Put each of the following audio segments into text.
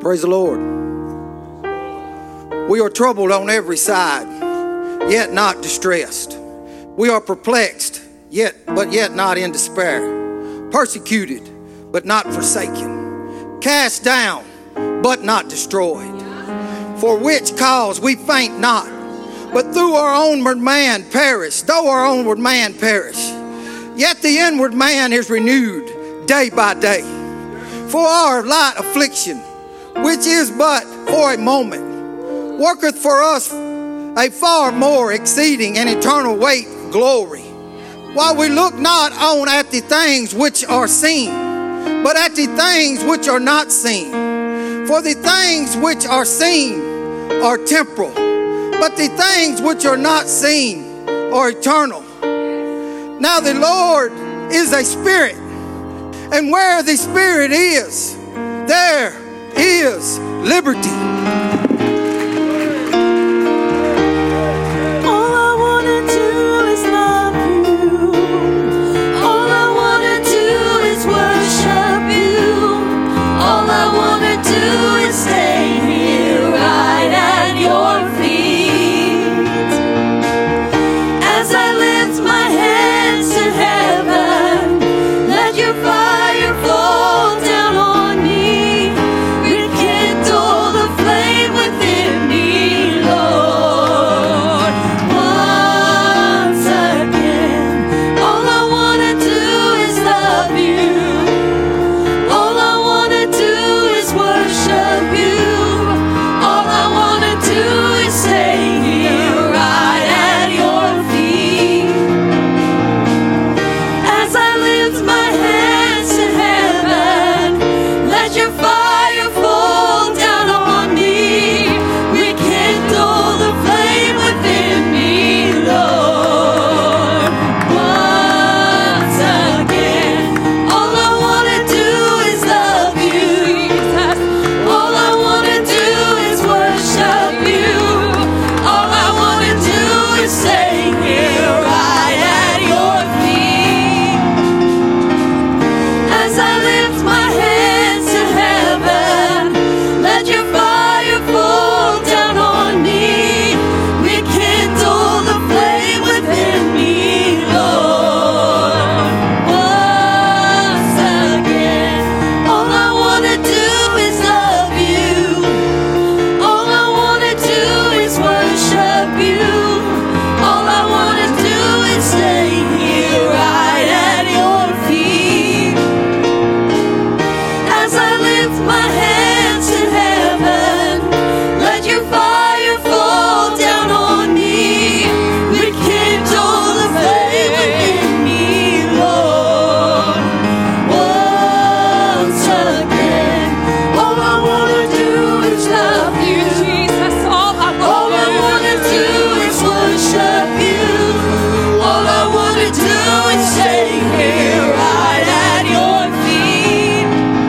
Praise the Lord. We are troubled on every side, yet not distressed. We are perplexed, yet not in despair. Persecuted, but not forsaken. Cast down, but not destroyed. For which cause we faint not, but through our onward man perish. Though our onward man perish, yet the inward man is renewed day by day. For our light affliction, which is but for a moment, worketh for us a far more exceeding and eternal weight of glory. While we look not on at the things which are seen, but at the things which are not seen. For the things which are seen are temporal, but the things which are not seen are eternal. Now the Lord is a spirit, and where the Spirit is, there is liberty. All I wanna do is love you. All I wanna do is worship you. All I wanna do is stay here right at your feet. As I lift my hands to heaven, let your fire fall down on me. Rekindle the flame within me, Lord. Once again, all I wanna do is love you. All I wanna do is worship you. All I wanna do is stay here right at your feet. As I lift my hands to heaven, let your fire fall down on me. Rekindle the flame within me, Lord. Once again, all I wanna do is love you, Jesus. All I wanna do is worship you. All I wanna do is stay here right at your feet. As I lift my hands to heaven, let your fire fall down on me. Rekindle the flame within me, Lord. Once again, all I wanna do is love you. All I wanna do is worship you. All I wanna do is stay here right at your feet. As I lift my hands to heaven, let your fire fall down on me. Rekindle the flame within me, Lord. Once again, all I wanna do is love you, Jesus. All I wanna do is worship you. All I wanna do is stay here right at your feet.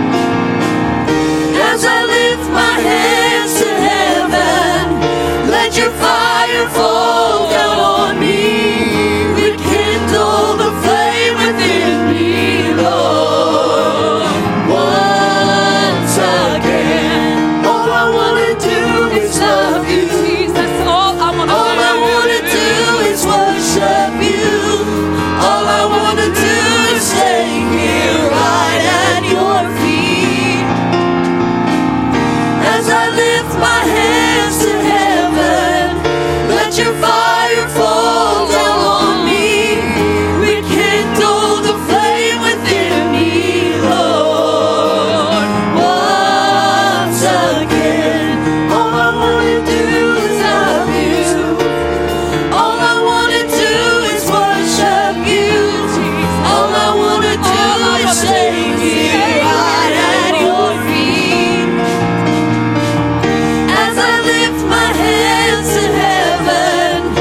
As I lift my hands to heaven, let your fire fall down on me. Rekindle the flame within me, Lord. Once again, all I wanna do is love you, Jesus. All I wanna do is worship you. All I wanna do is stay here right at your feet. As I lift my hands to heaven, let your fire fall down on me. Rekindle the flame within me, Lord. Once again, all I wanna do is love you. All I wanna do is worship you. All I wanna do is stay here right at your feet. As I lift my hands to heaven,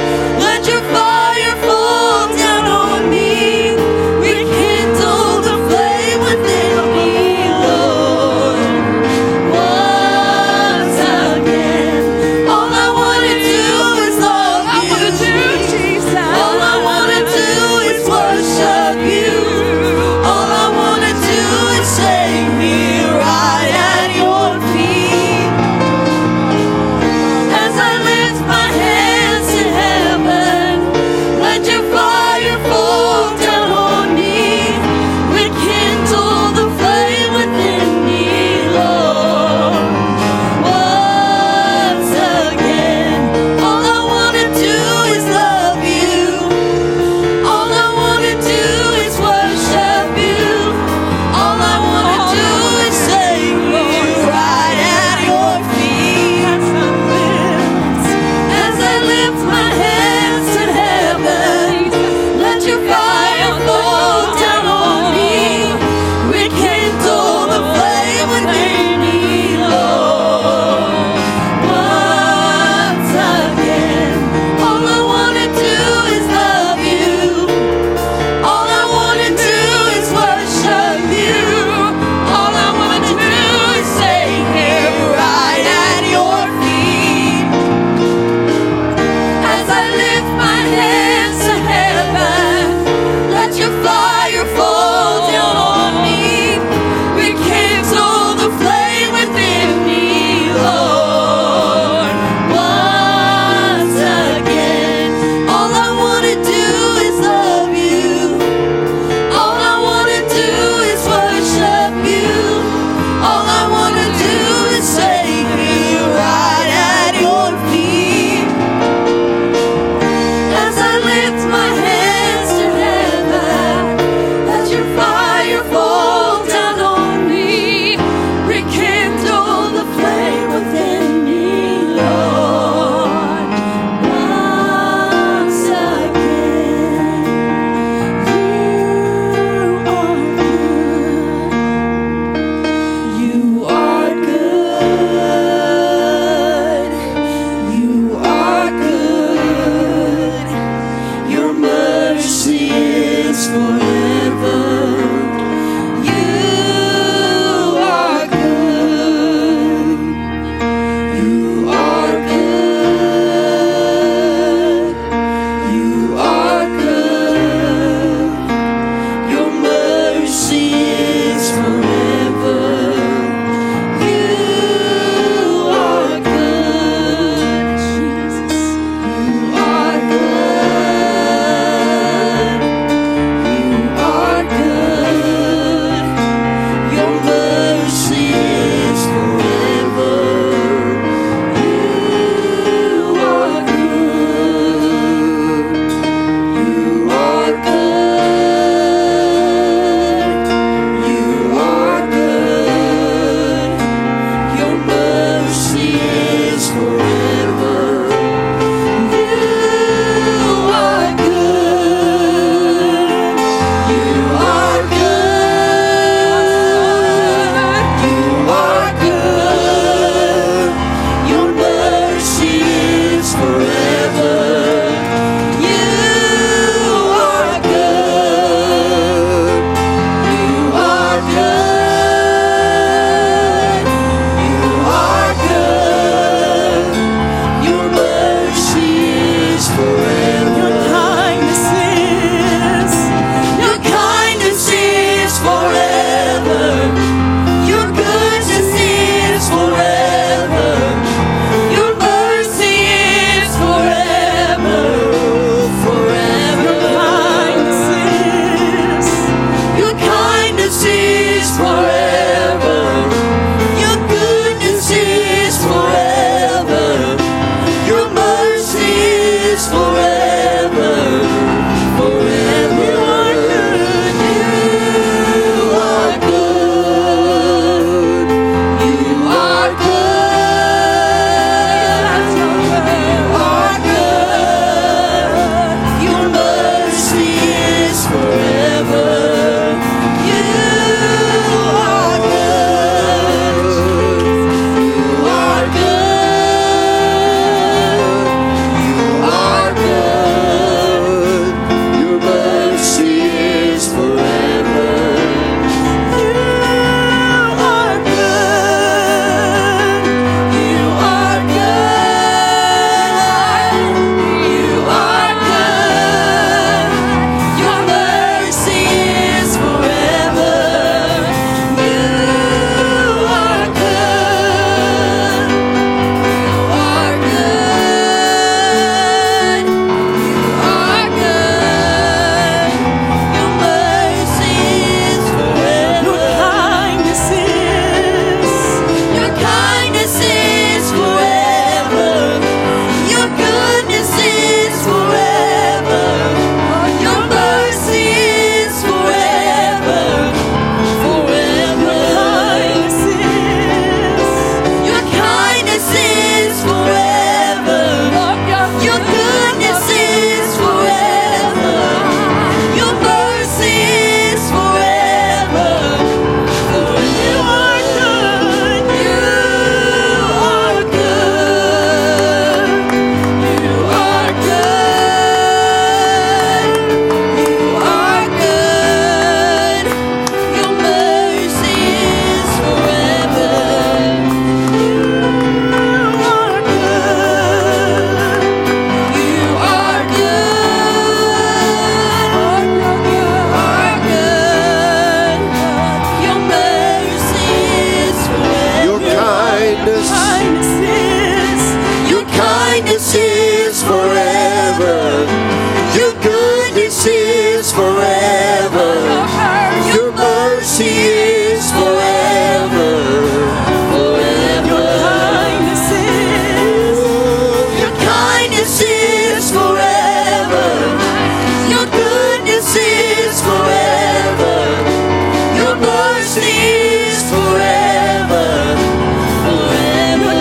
kindness. Your kindness is forever. Your goodness is forever. Your mercy is forever. Forever. Your kindness is forever. Your goodness is forever. Your mercy is forever. Forever.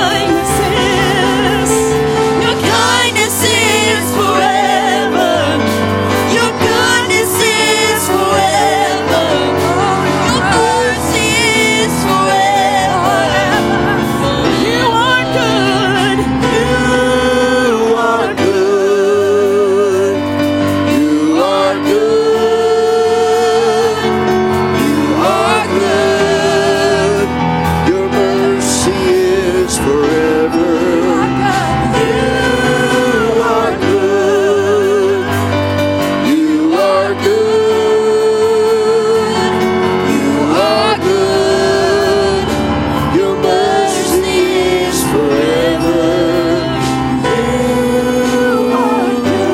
Your kindness is forever. Your goodness is forever. Your mercy is forever. You are good. You are good. You are good. You are good. Your mercy is forever. You are good. You are good. You are good. Your mercy is forever. You are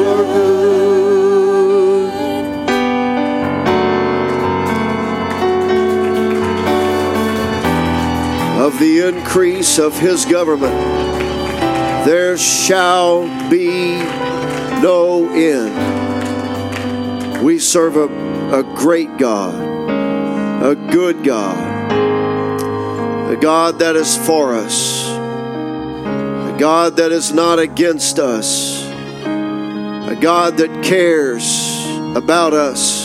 Of the increase of his government, there shall be no end. We serve a great God, a good God, a God that is for us, a God that is not against us, a God that cares about us.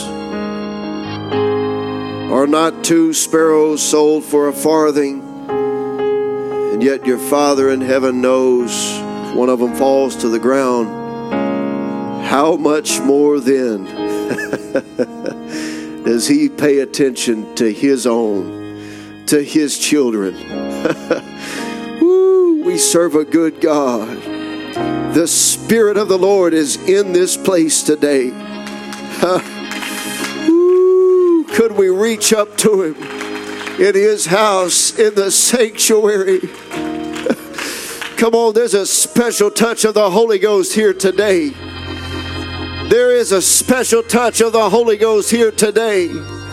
Are not two sparrows sold for a farthing? And yet your Father in heaven knows if one of them falls to the ground. How much more then does he pay attention to his own, to his children? Woo, we serve a good God. The Spirit of the Lord is in this place today. Woo, could we reach up to him in his house, in the sanctuary? Come on, there's a special touch of the Holy Ghost here today. There is a special touch of the Holy Ghost here today.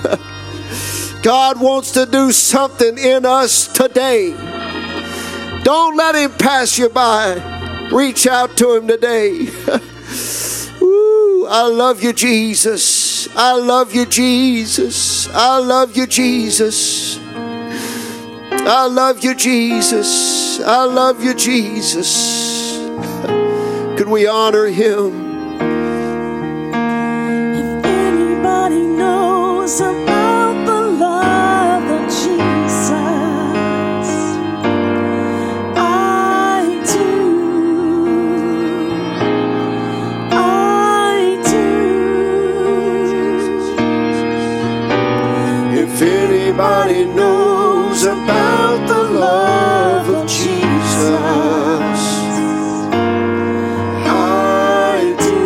God wants to do something in us today. Don't let him pass you by. Reach out to him today. Ooh, I love you, Jesus. I love you, Jesus. I love you, Jesus. I love you, Jesus. I love you, Jesus. Could we honor him? If anybody knows about the love of Jesus, I do. I do. If anybody knows about the love of Jesus, I do.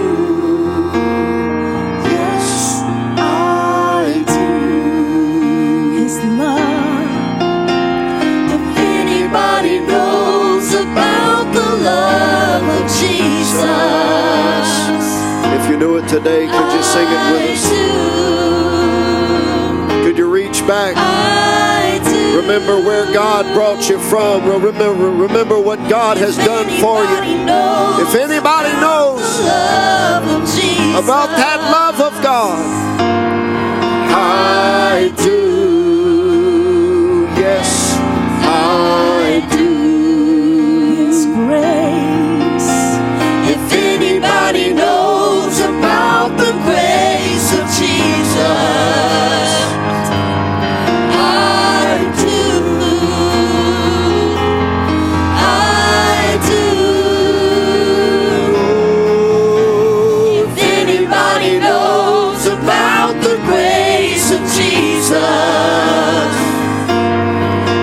Yes, I do. His love. If anybody knows about the love of Jesus, If you knew it today, could you sing it with us? Could you reach back? I do. Remember where God brought you from. Remember what God has done for you. If anybody knows about that love of God, I do. Yes, I do. His grace. If anybody knows about the grace of Jesus, I do. I do. If anybody knows about the grace of Jesus,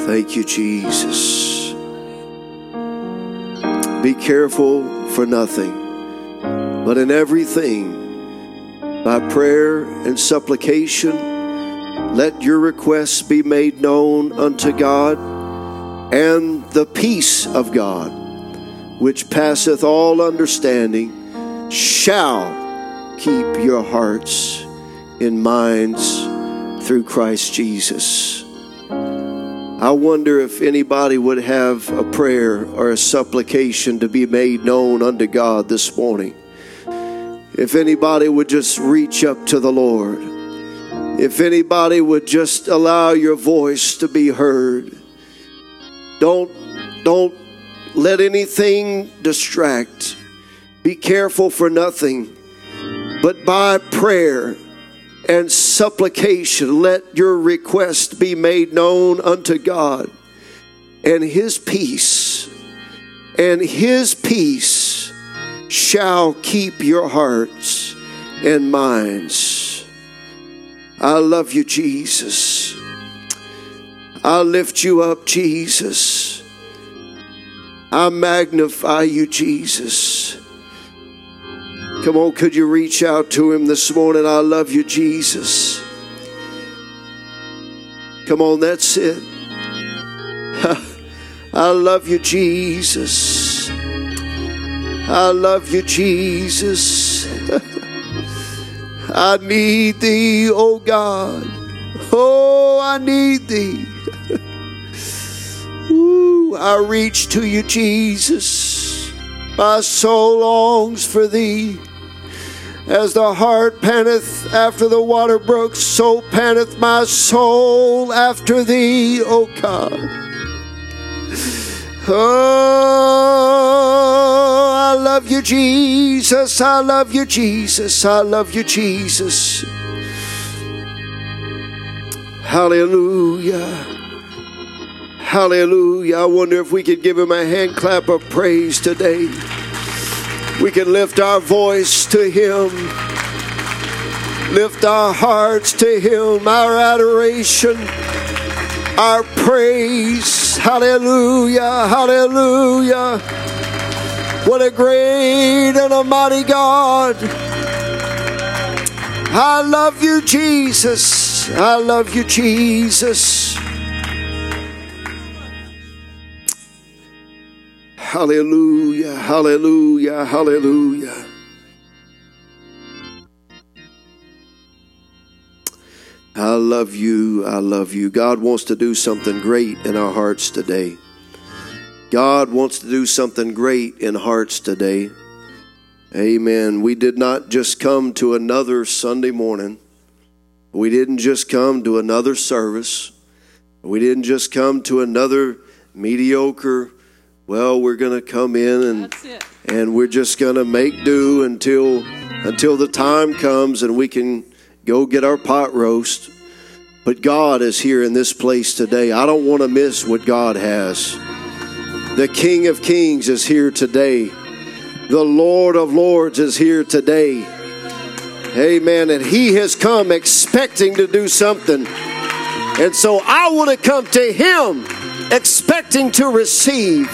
Thank you, Jesus. Be careful for nothing, but in everything, by prayer and supplication, let your requests be made known unto God, and the peace of God, which passeth all understanding, shall keep your hearts and minds through Christ Jesus. I wonder if anybody would have a prayer or a supplication to be made known unto God this morning. If anybody would just reach up to the Lord. If anybody would just allow your voice to be heard. Don't let anything distract. Be careful for nothing, but by prayer and supplication, let your request be made known unto God, and His peace shall keep your hearts and minds. I love you, Jesus. I lift you up, Jesus. I magnify you, Jesus. Come on, could you reach out to Him this morning? I love you, Jesus. Come on, that's it. I love you, Jesus. I love you, Jesus. I need Thee, oh God. Oh, I need Thee. Ooh, I reach to you, Jesus. My soul longs for Thee. As the hart panteth after the water brook, so panteth my soul after Thee, O God. Oh, I love you, Jesus. I love you, Jesus. I love you, Jesus. Hallelujah. Hallelujah. I wonder if we could give Him a hand clap of praise today. We can lift our voice to Him, lift our hearts to Him, our adoration, our praise. Hallelujah, hallelujah. What a great and a mighty God. I love you, Jesus. I love you, Jesus. Hallelujah, hallelujah, hallelujah. I love you, I love you. God wants to do something great in our hearts today. God wants to do something great in hearts today. Amen. We did not just come to another Sunday morning. We didn't just come to another service. We didn't just come to another mediocre, well, we're going to come in and we're just going to make do until the time comes and we can go get our pot roast. But God is here in this place today. I don't want to miss what God has. The King of Kings is here today. The Lord of Lords is here today. Amen. And He has come expecting to do something. And so I want to come to Him expecting to receive.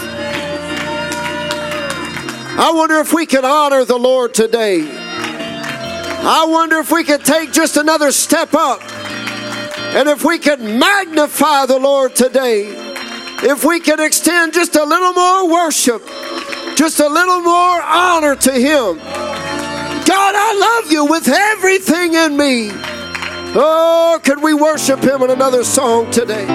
I wonder if we can honor the Lord today. I wonder if we could take just another step up. And if we could magnify the Lord today. If we could extend just a little more worship. Just a little more honor to Him. God, I love you with everything in me. Oh, could we worship Him in another song today?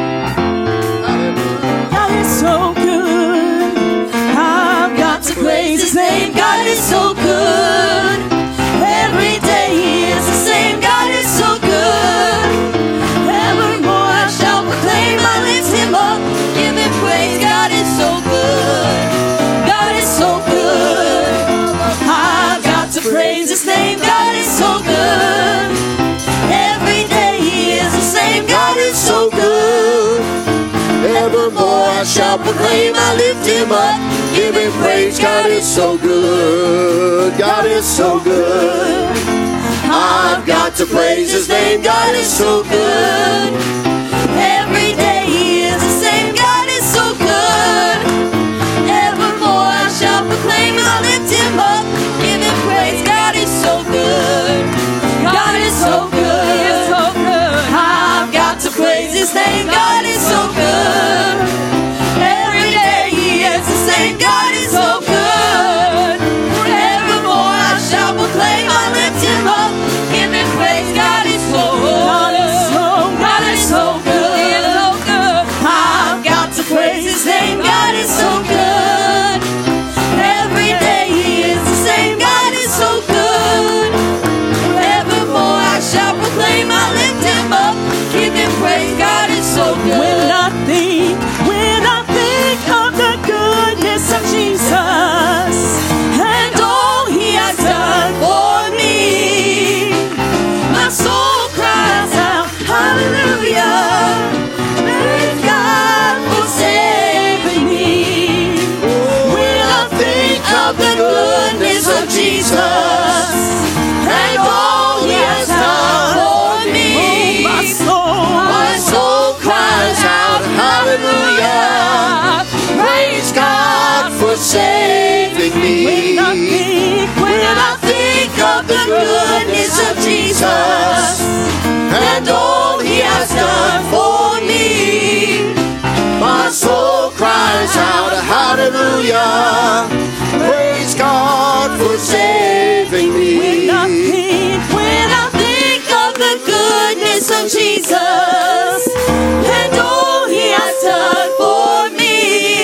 God is so good. I've got to praise His name. God is so good. Every day He is the same. God is so good. Evermore I shall proclaim. I lift Him up. Give Him praise. God is so good. God is so good. I've got to praise His name. God is so good. Every day He is the same. God is so good. Evermore I shall proclaim. I lift Him up. Give Him praise. God is so good. God is so good. I've got to praise His name. God is so good. Every day He is the same. the goodness of Jesus and all he has done for me. My soul cries out, hallelujah. Praise God for saving me. When I think of the goodness of Jesus and all he has done for me,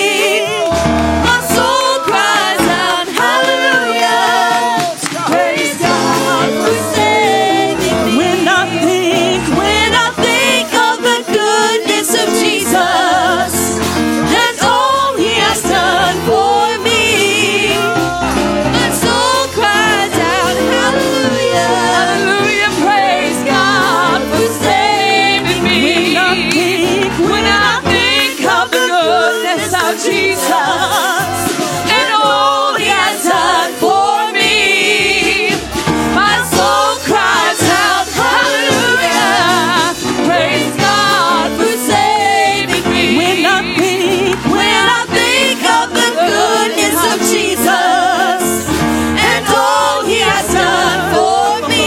my soul cries out, hallelujah. Praise God for saving me. When I think of the goodness of Jesus and all he has done for me, my soul cries out, hallelujah. Hallelujah, praise God for saving me. When I think of the goodness of Jesus and all he has done for me, my soul cries out, hallelujah. Praise God for saving me. When I think of the goodness of Jesus and all he has done for me,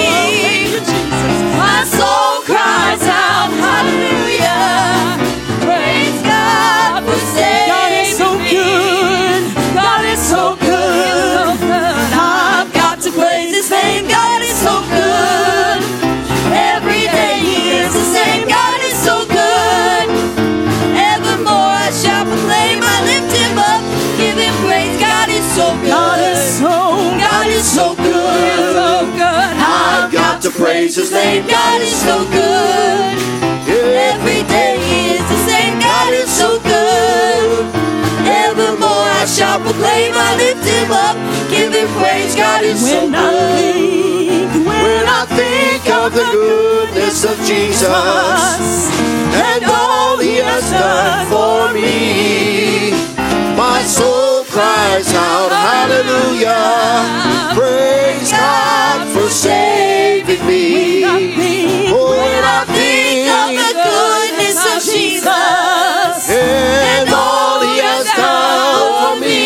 my soul cries out, hallelujah. Praise God for saving me. God is so good. God is so good. I've got to praise his name. God is so good. Every day he is the same. God is so good. Evermore I shall proclaim, I lift him up, give him praise. God is so good. God is so good. I've got to praise his name. God is so good. Every day he is the same. God is so good. Evermore I shall proclaim, I lift him up, give him praise. God is so good. When I think of the goodness of Jesus and all he has done for me, my soul cries out, hallelujah. Praise God for saving me. When I think of the goodness of Jesus And all he has done for me,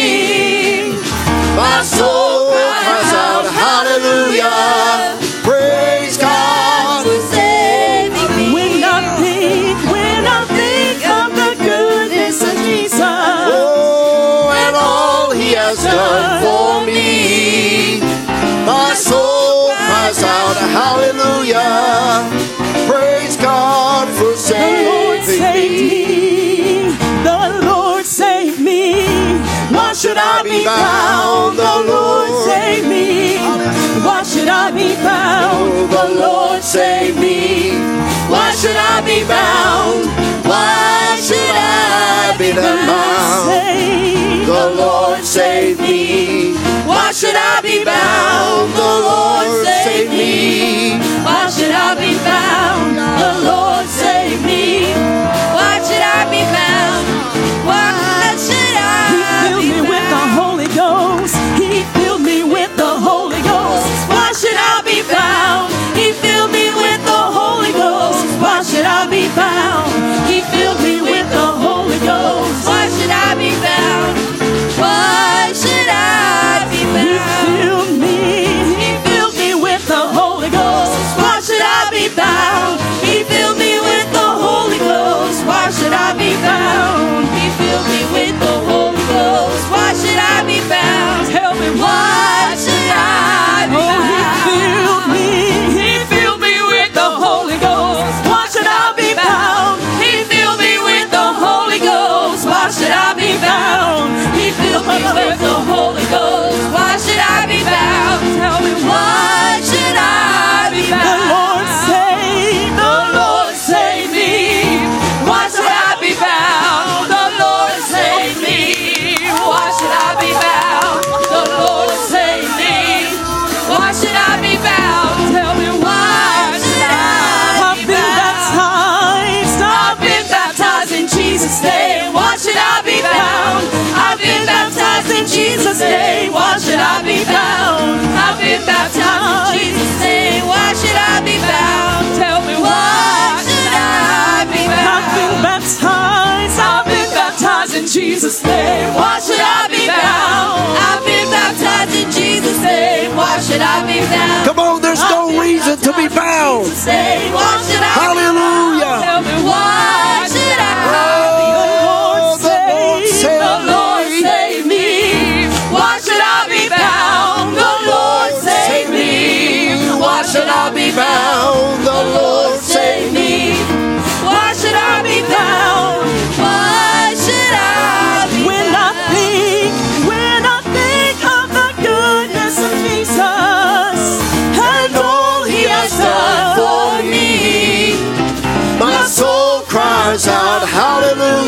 my soul cries out, hallelujah. Praise God for saving me. When I think of the goodness of Jesus, Oh, and all he has done for me, my soul cries out, hallelujah. Praise God for saving me. The Lord save me. Why should I be bound? The Lord save me. Why should I be bound? The Lord save me. Why should I be bound? Why should I be bound? The Lord save me. Why should I be bound? The Lord save me. Why should I be bound? The Lord save me. Why should I be bound? Why should I be bound? He filled me with the Holy Ghost. He filled me with the Holy Ghost. Why should I be bound? He filled me with the Holy Ghost. Why should I be bound? He filled me with the Holy Ghost. Why should I be bound? Why should I be bound? He filled me with the Holy Ghost. Why should I be bound? He filled me with the Holy Ghost. Why should I be bound? He filled me with the Holy Ghost. Why should I be bound? Tell me why should I be bound? He filled me with the Holy Ghost. Why should I be bound? He filled me with the Holy Ghost. Why should I be bound? He filled me with the Holy Ghost. Why should I be bound? Tell me why should I be bound? The Lord save me. Why should I be bound? The Lord save me. Why should I be bound? The Lord save me. Why should I be bound? Tell me why should I be bound? I've been baptized in Jesus' name. Why should I be bound? I've been baptized in Jesus' name. Why should I be bound? I've been baptized in Jesus' name. Why should I be bound? Tell me why should I be bound? I've been baptized in Jesus' name. Why should I be bound? I've been baptized in Jesus' name. Why should I be bound? Come on,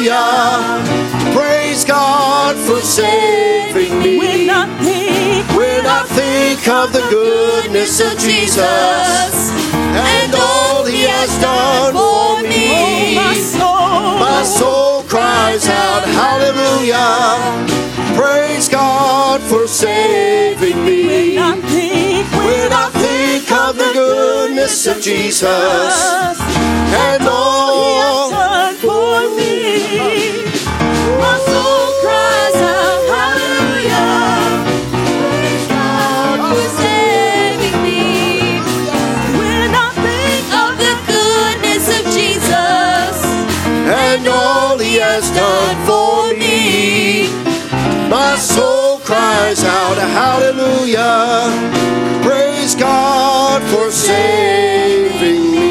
hallelujah. Praise God for saving me. When I think of the goodness of Jesus and all He has done for me, my soul cries out, hallelujah. Praise God for saving me. When I think of the goodness of Jesus and all He has done for me, my soul cries out, hallelujah. Praise God for saving me. When I think of the goodness of Jesus and all He has done for me, my soul cries out, hallelujah. Praise God for saving me.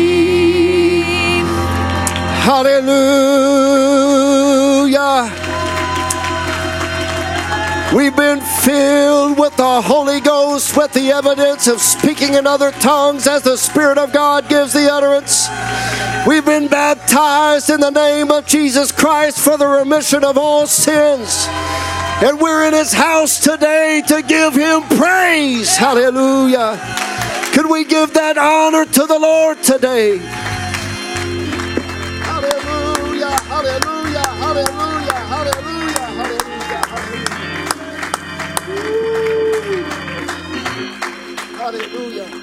Hallelujah. We've been filled with the Holy Ghost, with the evidence of speaking in other tongues as the Spirit of God gives the utterance. We've been baptized in the name of Jesus Christ for the remission of all sins. And we're in His house today to give Him praise. Hallelujah. Could we give that honor to the Lord today? Hallelujah, hallelujah, hallelujah, hallelujah, hallelujah. Hallelujah.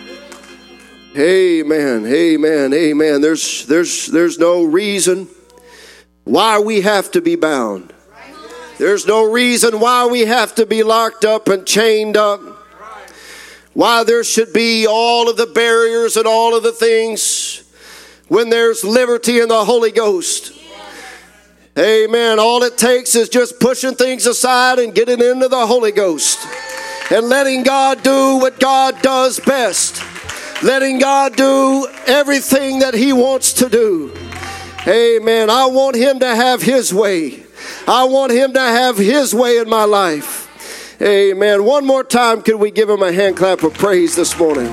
Amen, amen, amen. There's no reason why we have to be bound. There's no reason why we have to be locked up and chained up. Why there should be all of the barriers and all of the things when there's liberty in the Holy Ghost. Amen. All it takes is just pushing things aside and getting into the Holy Ghost and letting God do what God does best. Letting God do everything that He wants to do. Amen. I want Him to have His way. I want Him to have His way in my life. Amen. One more time, could we give Him a hand clap of praise this morning?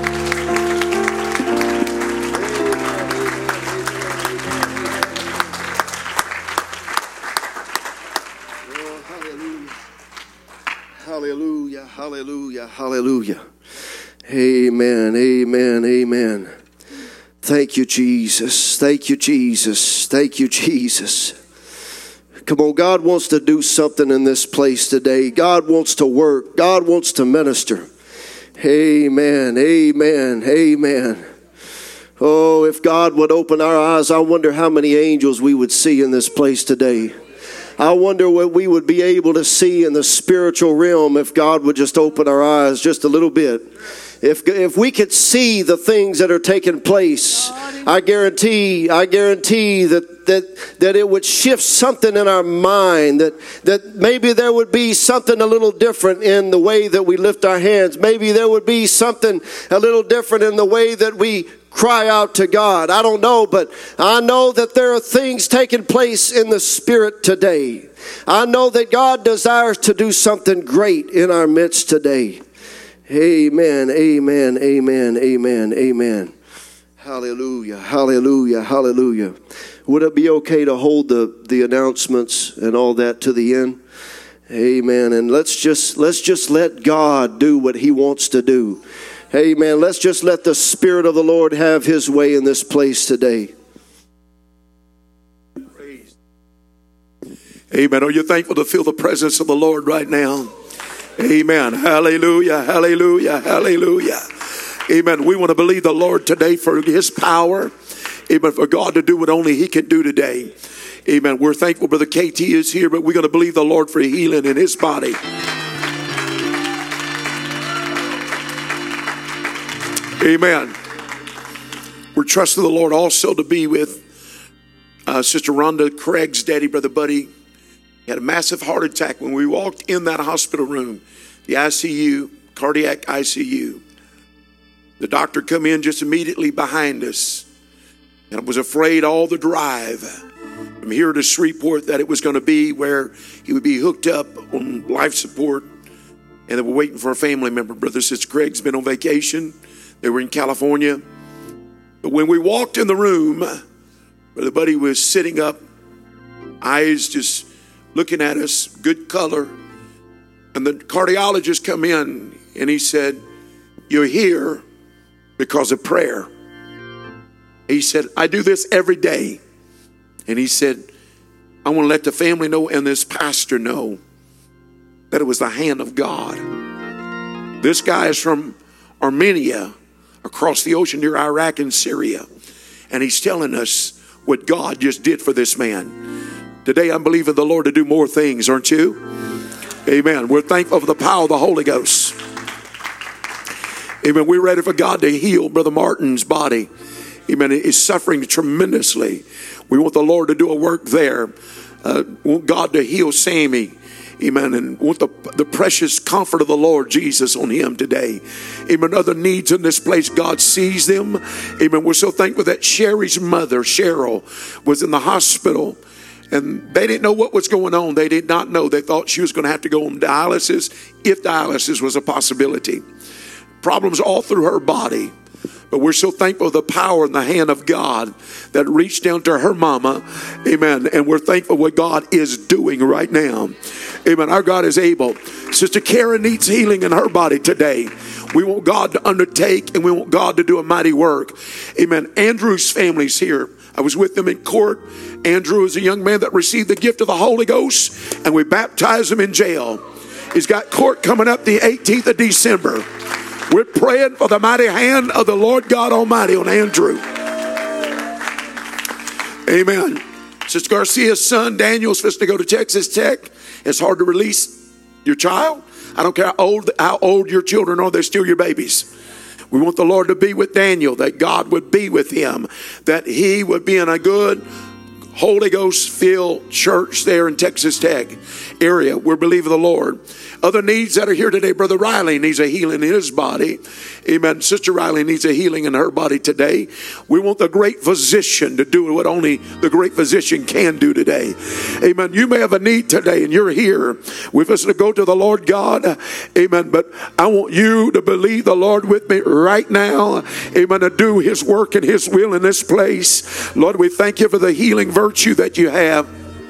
Hallelujah, hallelujah, hallelujah. Amen, amen, amen. Thank you, Jesus. Thank you, Jesus. Thank you, Jesus. Come on, God wants to do something in this place today. God wants to work. God wants to minister. Amen, amen, amen. Oh, if God would open our eyes, I wonder how many angels we would see in this place today. I wonder what we would be able to see in the spiritual realm if God would just open our eyes just a little bit. If we could see the things that are taking place, I guarantee that it would shift something in our mind, that maybe there would be something a little different in the way that we lift our hands. Maybe there would be something a little different in the way that we cry out to God. I don't know, but I know that there are things taking place in the Spirit today. I know that God desires to do something great in our midst today. Amen, amen, amen, amen, amen. Hallelujah, hallelujah, hallelujah. Would it be okay to hold the announcements and all that to the end? Amen. And let's just let God do what He wants to do. Amen. Let's just let the Spirit of the Lord have His way in this place today. Praise. Amen. Are you thankful to feel the presence of the Lord right now? Amen. Hallelujah. Hallelujah. Hallelujah. Amen. We want to believe the Lord today for His power. Amen. For God to do what only He can do today. Amen. We're thankful Brother KT is here, but we're going to believe the Lord for healing in his body. Amen. We're trusting the Lord also to be with Sister Rhonda Craig's daddy, Brother Buddy. He had a massive heart attack when we walked in that hospital room, the ICU, cardiac ICU. The doctor come in just immediately behind us. And I was afraid all the drive from here to Shreveport that it was going to be where he would be hooked up on life support. And they were waiting for a family member. Brother and Sister Craig's been on vacation. They were in California. But when we walked in the room, Brother Buddy was sitting up eyes just looking at us, good color. And the cardiologist come in and he said, "You're here because of prayer." He said, "I do this every day." And he said, "I want to let the family know and this pastor know that it was the hand of God." This guy is from Armenia, across the ocean near Iraq and Syria. And he's telling us what God just did for this man. Today I'm believing the Lord to do more things, aren't you? Amen. We're thankful for the power of the Holy Ghost. Amen. We're ready for God to heal Brother Martin's body. Amen. He's suffering tremendously. We want the Lord to do a work there. We want God to heal Sammy. Amen. And want the precious comfort of the Lord Jesus on him today. Amen. Other needs in this place, God sees them. Amen. We're so thankful that Sherry's mother, Cheryl, was in the hospital. And they didn't know what was going on. They did not know. They thought she was going to have to go on dialysis, if dialysis was a possibility. Problems all through her body. But we're so thankful for the power and the hand of God that reached down to her mama. Amen. And we're thankful what God is doing right now. Amen. Our God is able. Sister Karen needs healing in her body today. We want God to undertake and we want God to do a mighty work. Amen. Andrew's family's here. I was with them in court. Andrew is a young man that received the gift of the Holy Ghost, and we baptized him in jail. He's got court coming up the 18th of December. We're praying for the mighty hand of the Lord God Almighty on Andrew. Amen. Sister Garcia's son, Daniel's supposed to go to Texas Tech. It's hard to release your child. I don't care how old your children are, they're still your babies. We want the Lord to be with Daniel, that God would be with him, that he would be in a good Holy Ghost filled church there in Texas Tech area. We're believing the Lord. Other needs that are here today, Brother Riley needs a healing in his body. Amen. Sister Riley needs a healing in her body today. We want the great physician to do what only the great physician can do today. Amen. You may have a need today and you're here. We're supposed to go to the Lord God. Amen. But I want you to believe the Lord with me right now. Amen. To do his work and his will in this place. Lord, we thank you for the healing virtue that you have.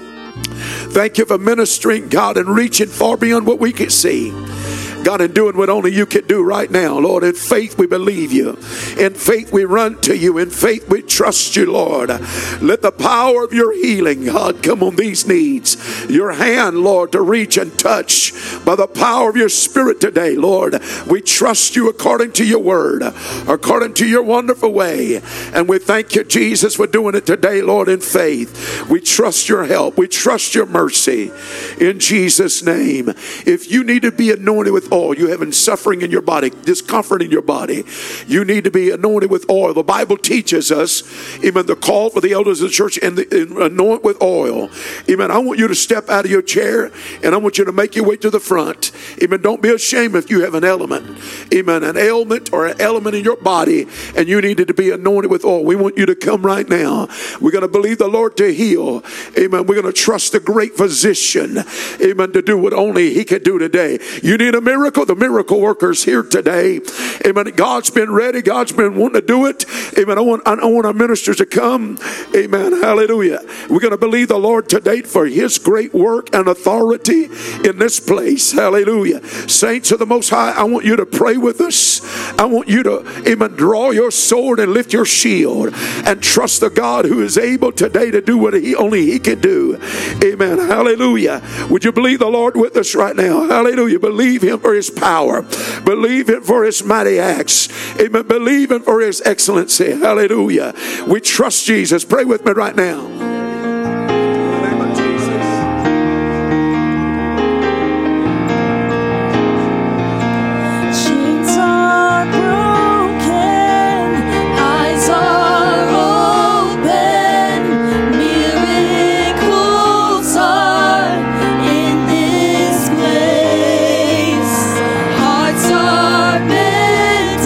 Thank you for ministering, God, and reaching far beyond what we can see. God, and doing what only you can do right now, Lord. In faith we believe you. In faith we run to you. In faith we trust you, Lord. Let the power of your healing, God, come on these needs. Your hand, Lord, to reach and touch by the power of your Spirit today, Lord. We trust you according to your word, according to your wonderful way. And we thank you, Jesus, for doing it today, Lord, in faith. We trust your help. We trust your mercy. In Jesus' name. If you need to be anointed with oil, you having suffering in your body, discomfort in your body, you need to be anointed with oil. The Bible teaches us, amen, the call for the elders of the church and anoint with oil. Amen. I want you to step out of your chair and I want you to make your way to the front. Amen. Don't be ashamed if you have an element. Amen. An ailment or an element in your body and you needed to be anointed with oil. We want you to come right now. We're going to believe the Lord to heal. Amen. We're going to trust the great physician. Amen. To do what only he can do today. You need a miracle. The miracle worker's here today. Amen. God's been ready. God's been wanting to do it. Amen. I want our ministers to come. Amen. Hallelujah. We're going to believe the Lord today for his great work and authority in this place. Hallelujah. Saints of the Most High, I want you to pray with us. I want you to, amen, draw your sword and lift your shield and trust the God who is able today to do what only he can do. Amen. Hallelujah. Would you believe the Lord with us right now? Hallelujah. Believe him for his power. Believe him for his mighty acts. Amen. Believe him for his excellency. Hallelujah. We trust Jesus. Pray with me right now.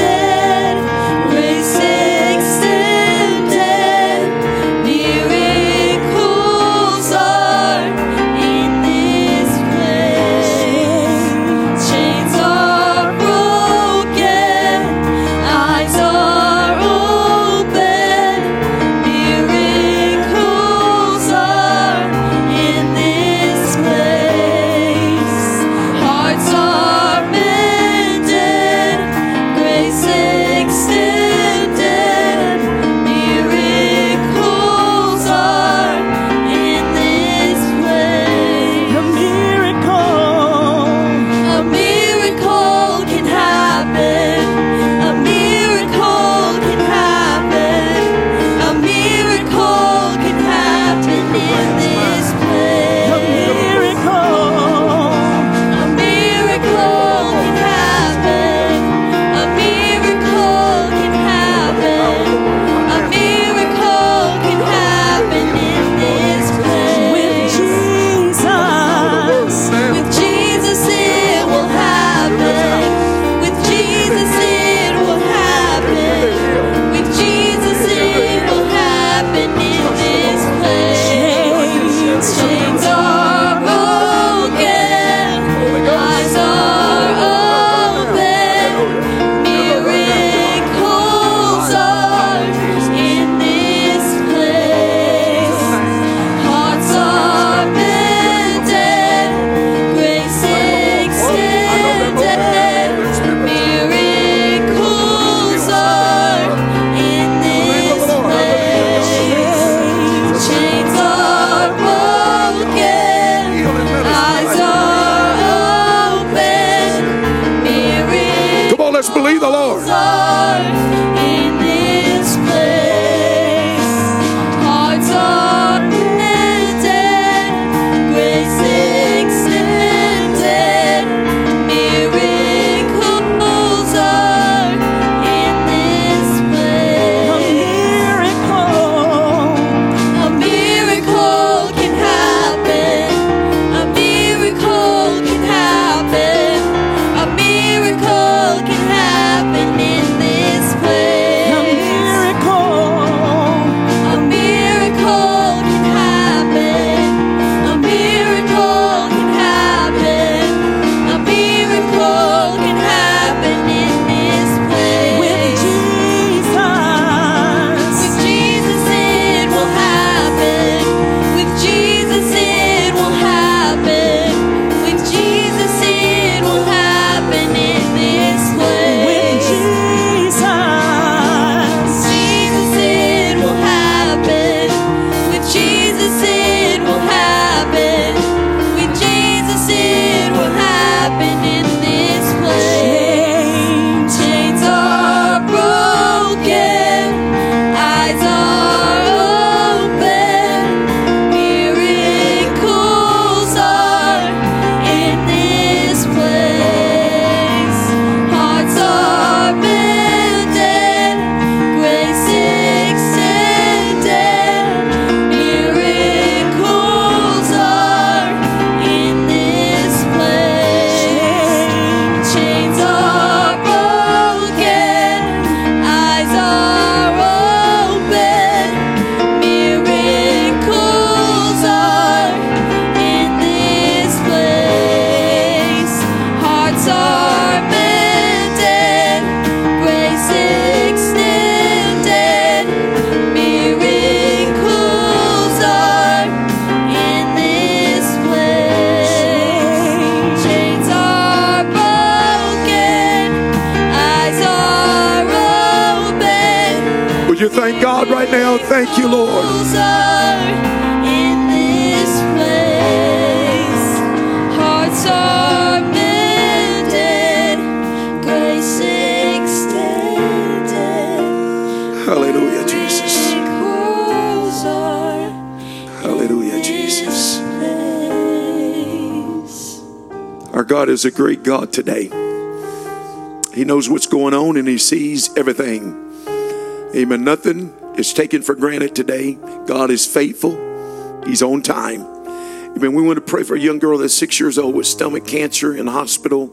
Extended, miracles the Lord. In this place, hearts are mended, grace extended, miracles are in this place. A miracle can happen. A miracle can happen. A miracle can happen in this place. A miracle can happen. A miracle can happen. A miracle can happen in this place. With Jesus it will happen. With Jesus it will happen. With Jesus it will happen in this place. Jesus it will happen. With Jesus it will happen. With Jesus it will happen in this place. Chains are broken, eyes are open, miracles are in this place. Hearts are mended, grace extended, miracles are in this place. Chains are broken, eyes are open, miracles are in this place. Hearts are mended, grace extended, miracles are in this place. Chains are broken, eyes are open. Would you thank God right now? Thank you, Lord. Miracles are in this place. Hearts are mended, grace extended. Hallelujah, Jesus. Miracles are Hallelujah, Jesus. place. Our God is a great God today. He knows what's going on and He sees everything. Amen. Nothing is taken for granted today. God is faithful. He's on time. Amen. We want to pray for a young girl that's 6 years old with stomach cancer in the hospital.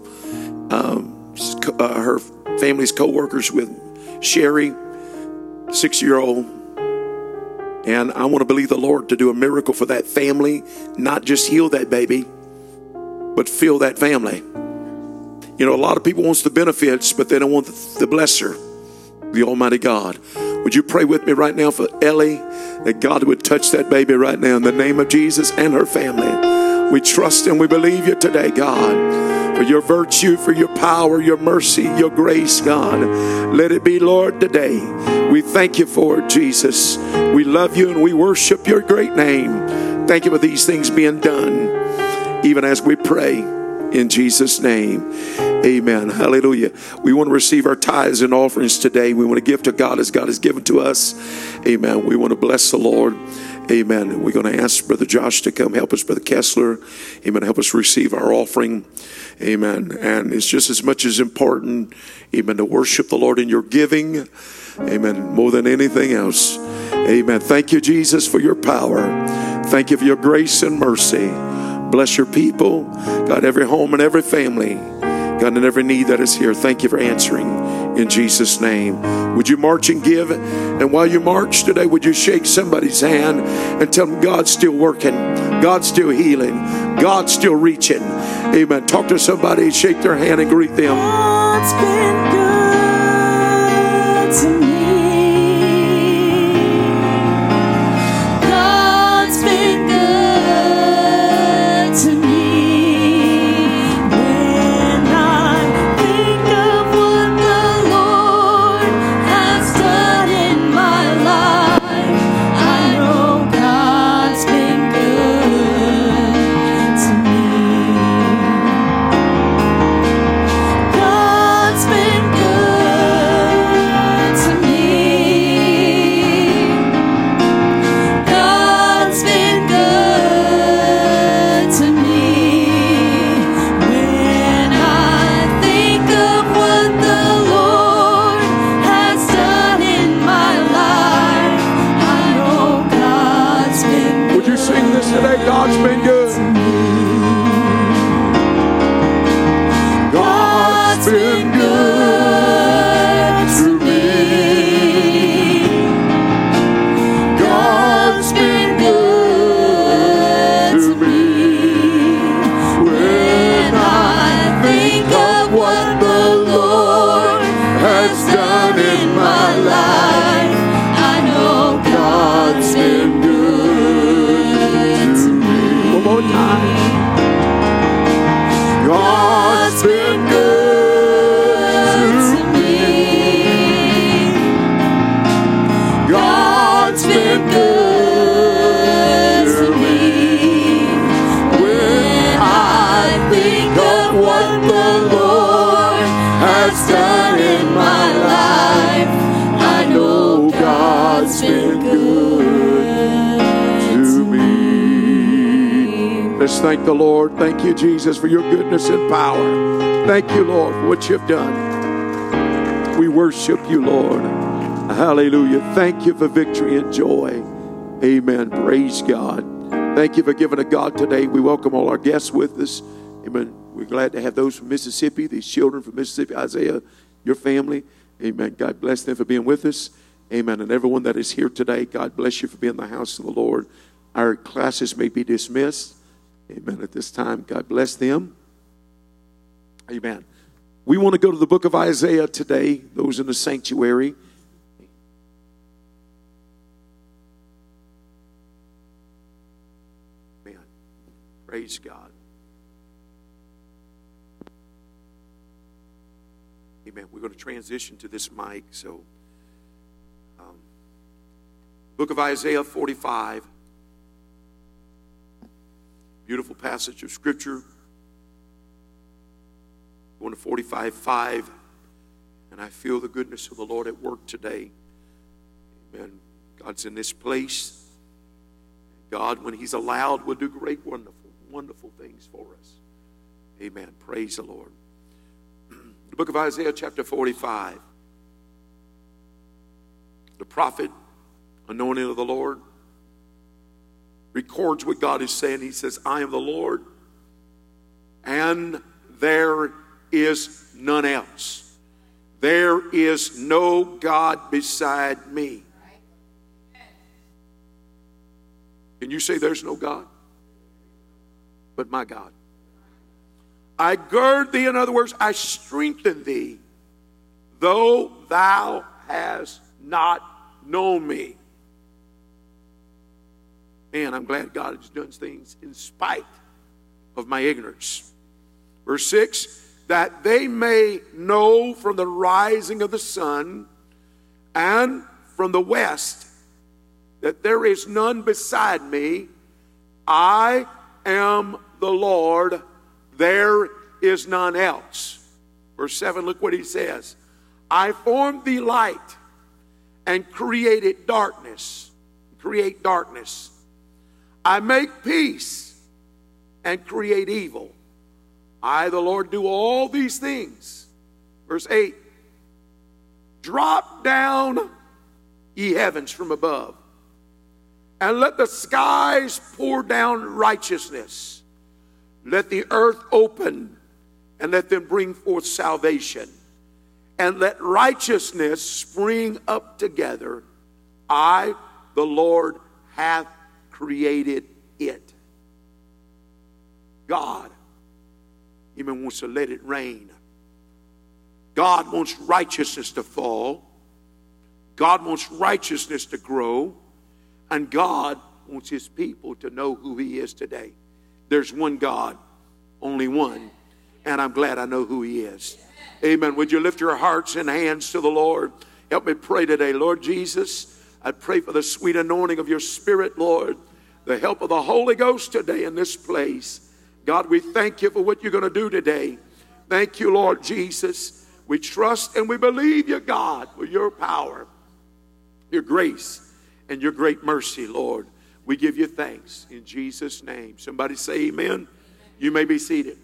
Her family's co-workers with Sherry, 6-year-old. And I want to believe the Lord to do a miracle for that family. Not just heal that baby, but fill that family. You know, a lot of people wants the benefits, but they don't want the blesser, the Almighty God. Would you pray with me right now for Ellie, that God would touch that baby right now in the name of Jesus and her family. We trust and we believe you today, God, for your virtue, for your power, your mercy, your grace, God. Let it be, Lord, today. We thank you for it, Jesus. We love you and we worship your great name. Thank you for these things being done, even as we pray. In Jesus' name, amen. Hallelujah. We want to receive our tithes and offerings today. We want to give to God as God has given to us. Amen. We want to bless the Lord. Amen. And we're going to ask Brother Josh to come help us, Brother Kessler. Amen. Help us receive our offering. Amen. And it's just as much as important, amen, to worship the Lord in your giving. Amen. More than anything else. Amen. Thank you, Jesus, for your power. Thank you for your grace and mercy. Bless your people, God, every home and every family, God, and every need that is here. Thank you for answering in Jesus' name. Would you march and give? And while you march today, would you shake somebody's hand and tell them God's still working, God's still healing, God's still reaching. Amen. Talk to somebody, shake their hand and greet them. God's been good to me. God's been good to me. When I think of what the Lord has done in my life, I know God's been good to me. God's been good. been good. God's been good to me. God's been good to me. When I think of what the Lord has done in my life, I know God's been good to me. One more time. God's been good to me. God's been good to me. When I think of what the Lord has done in my life, I know God's been good to me. Let's thank the Lord. Thank you, Jesus, for your goodness and power. Thank you, Lord, for what you've done. We worship you, Lord. Hallelujah. Thank you for victory and joy. Amen. Praise God. Thank you for giving to God today. We welcome all our guests with us. Amen. We're glad to have those from Mississippi, these children from Mississippi, Isaiah, your family. Amen. God bless them for being with us. Amen. And everyone that is here today, God bless you for being in the house of the Lord. Our classes may be dismissed. Amen. At this time, God bless them. Amen. We want to go to the book of Isaiah today, those in the sanctuary. Amen. Praise God. Amen. We're going to transition to this mic. So, book of Isaiah 45. Beautiful passage of Scripture. Going to 45:5. And I feel the goodness of the Lord at work today. Amen. God's in this place. God, when He's allowed, will do great, wonderful, wonderful things for us. Amen. Praise the Lord. The book of Isaiah chapter 45. The prophet, anointed of the Lord, records what God is saying. He says, I am the Lord, and there is none else. There is no God beside me. Can you say there's no God but my God? I gird thee, in other words, I strengthen thee, though thou hast not known me. Man, I'm glad God has done things in spite of my ignorance. Verse 6, that they may know from the rising of the sun and from the west that there is none beside me. I am the Lord, there is none else. Verse 7, look what he says. I formed the light and created darkness. Create darkness. I make peace and create evil. I, the Lord, do all these things. Verse 8. Drop down, ye heavens from above, and let the skies pour down righteousness. Let the earth open, and let them bring forth salvation. And let righteousness spring up together. I, the Lord, hath created it. God even wants to let it rain. God wants righteousness to fall. God wants righteousness to grow. And God wants His people to know who He is today. There's one God, only one. And I'm glad I know who He is. Amen. Would you lift your hearts and hands to the Lord? Help me pray today. Lord Jesus, I pray for the sweet anointing of your Spirit, Lord. The help of the Holy Ghost today in this place. God, we thank you for what you're going to do today. Thank you, Lord Jesus. We trust and we believe you, God, for your power, your grace, and your great mercy, Lord. We give you thanks in Jesus' name. Somebody say amen. You may be seated.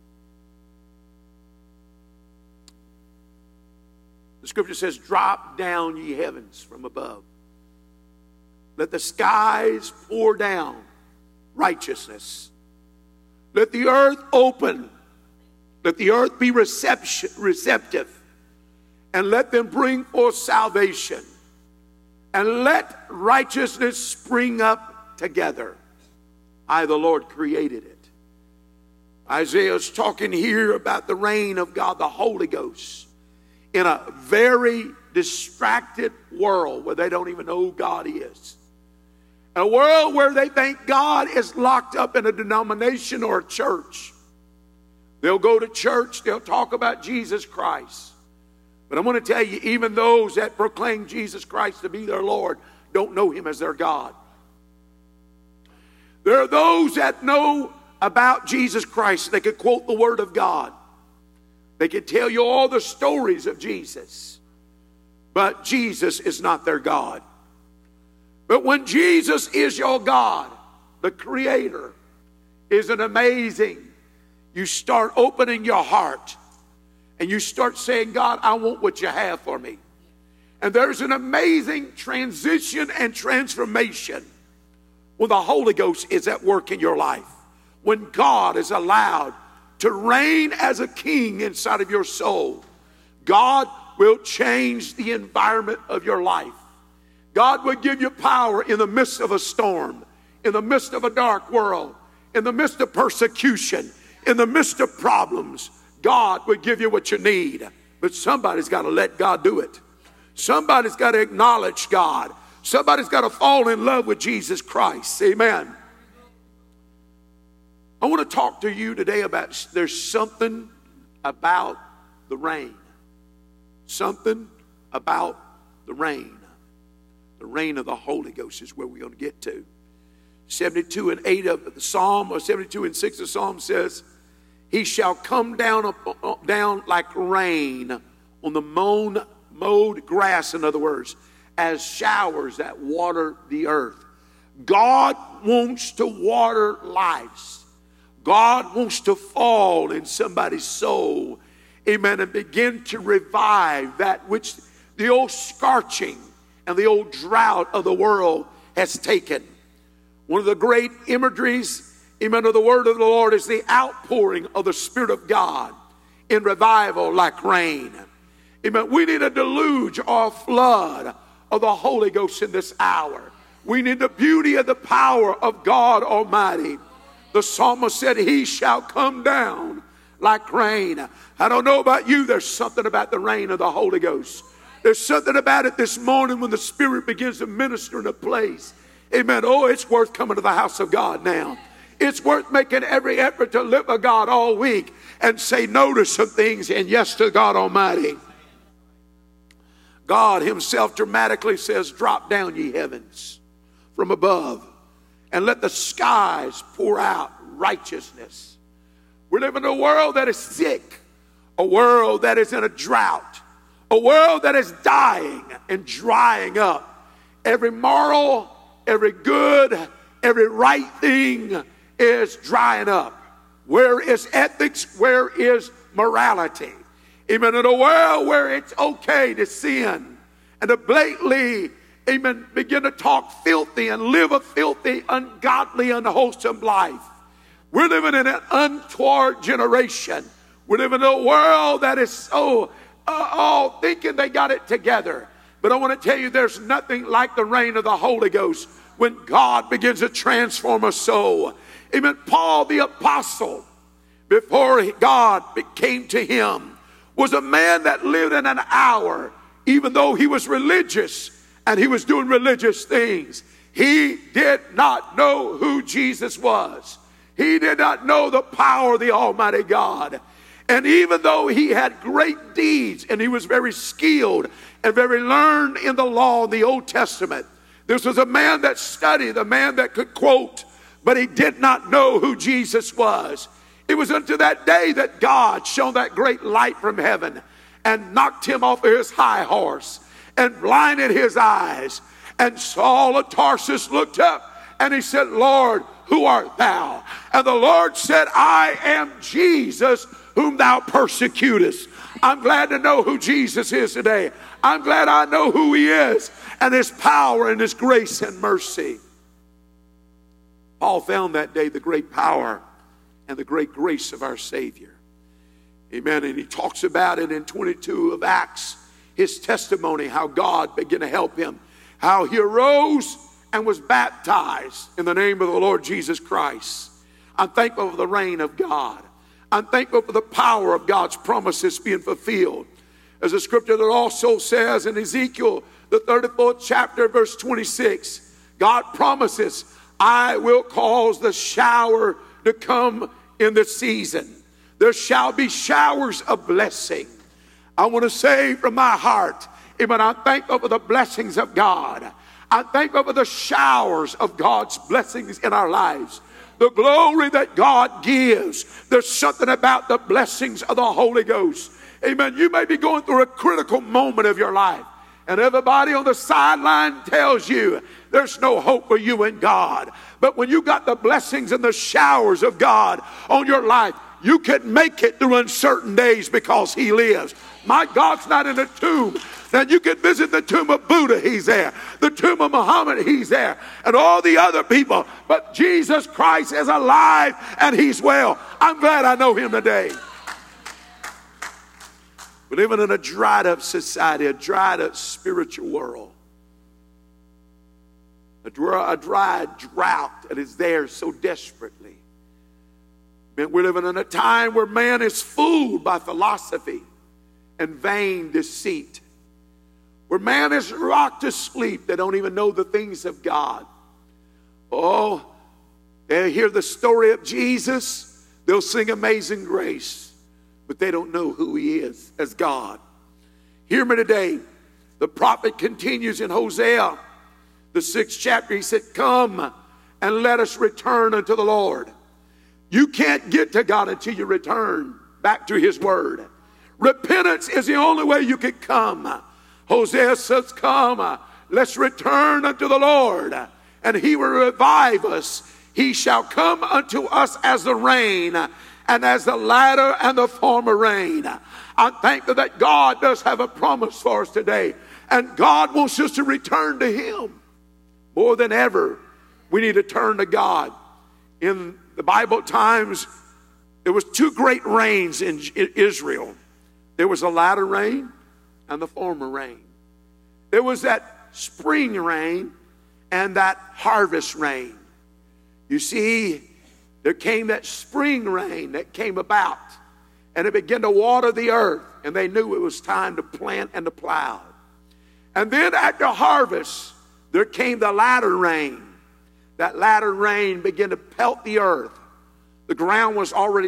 The scripture says, drop down, ye heavens, from above. Let the skies pour down righteousness. Let the earth open. Let the earth be receptive. And let them bring forth salvation. And let righteousness spring up together. I, the Lord, created it. Isaiah is talking here about the reign of God, the Holy Ghost, in a very distracted world where they don't even know who God is. A world where they think God is locked up in a denomination or a church. They'll go to church, they'll talk about Jesus Christ. But I'm going to tell you, even those that proclaim Jesus Christ to be their Lord don't know him as their God. There are those that know about Jesus Christ. They could quote the Word of God. They could tell you all the stories of Jesus. But Jesus is not their God. But when Jesus is your God, the Creator, isn't it amazing? You start opening your heart and you start saying, God, I want what you have for me. And there's an amazing transition and transformation when the Holy Ghost is at work in your life. When God is allowed to reign as a king inside of your soul, God will change the environment of your life. God will give you power in the midst of a storm, in the midst of a dark world, in the midst of persecution, in the midst of problems. God will give you what you need. But somebody's got to let God do it. Somebody's got to acknowledge God. Somebody's got to fall in love with Jesus Christ. Amen. I want to talk to you today about there's something about the rain. Something about the rain. The reign of the Holy Ghost is where we're going to get to. 72 and 8 of the Psalm, or 72 and 6 of the Psalm says, he shall come down like rain on the mowed grass, in other words, as showers that water the earth. God wants to water lives. God wants to fall in somebody's soul, amen, and begin to revive that which the old scorching and the old drought of the world has taken. One of the great imageries, amen, of the word of the Lord is the outpouring of the Spirit of God in revival like rain. Amen. We need a deluge or a flood of the Holy Ghost in this hour. We need the beauty of the power of God Almighty. The psalmist said, he shall come down like rain. I don't know about you, there's something about the rain of the Holy Ghost. There's something about it this morning when the Spirit begins to minister in a place. Amen. Oh, it's worth coming to the house of God now. It's worth making every effort to live with God all week and say no to some things and yes to God Almighty. God himself dramatically says, drop down, ye heavens, from above, and let the skies pour out righteousness. We live in a world that is sick, a world that is in a drought, a world that is dying and drying up. Every moral, every good, every right thing is drying up. Where is ethics? Where is morality? Even in a world where it's okay to sin and to blatantly, amen, begin to talk filthy and live a filthy, ungodly, unwholesome life. We're living in an untoward generation. We're living in a world that is so all thinking they got it together. But I want to tell you, there's nothing like the reign of the Holy Ghost when God begins to transform a soul. Amen. Paul the apostle, before God came to him, was a man that lived in an hour, even though he was religious and he was doing religious things. He did not know who Jesus was. He did not know the power of the Almighty God. And even though he had great deeds and he was very skilled and very learned in the law in the Old Testament, this was a man that studied, a man that could quote, but he did not know who Jesus was. It was unto that day that God shone that great light from heaven and knocked him off of his high horse and blinded his eyes. And Saul of Tarsus looked up and he said, Lord, who art thou? And the Lord said, I am Jesus whom thou persecutest. I'm glad to know who Jesus is today. I'm glad I know who he is and his power and his grace and mercy. Paul found that day the great power and the great grace of our Savior. Amen. And he talks about it in 22 of Acts, his testimony, how God began to help him, how he arose and was baptized in the name of the Lord Jesus Christ. I'm thankful for the reign of God. I'm thankful for the power of God's promises being fulfilled. As a scripture that also says in Ezekiel, the 34th chapter, verse 26, God promises, I will cause the shower to come in the season. There shall be showers of blessing. I want to say from my heart, amen, I'm thankful for the blessings of God. I'm thankful for the showers of God's blessings in our lives. The glory that God gives. There's something about the blessings of the Holy Ghost. Amen. You may be going through a critical moment of your life, and everybody on the sideline tells you there's no hope for you in God. But when you got the blessings and the showers of God on your life, you can make it through uncertain days because He lives. My God's not in a tomb. Then you can visit the tomb of Buddha, He's there. The tomb of Muhammad, He's there. And all the other people. But Jesus Christ is alive and He's well. I'm glad I know Him today. We're living in a dried up society, a dried up spiritual world. A dry drought that is there so desperately. Man, we're living in a time where man is fooled by philosophy and vain deceit. Where man is rocked to sleep, they don't even know the things of God. Oh, they hear the story of Jesus, they'll sing Amazing Grace, but they don't know who He is as God. Hear me today. The prophet continues in Hosea, the 6th chapter. He said, come and let us return unto the Lord. You can't get to God until you return back to His word. Repentance is the only way you can come. Hosea says, come, let's return unto the Lord, and He will revive us. He shall come unto us as the rain, and as the latter and the former rain. I'm thankful that God does have a promise for us today, and God wants us to return to Him. More than ever, we need to turn to God. In the Bible times, there was 2 great rains in Israel. There was a latter rain and the former rain. There was that spring rain and that harvest rain. You see, there came that spring rain that came about, and it began to water the earth, and they knew it was time to plant and to plow. And then at the harvest, there came the latter rain. That latter rain began to pelt the earth. The ground was already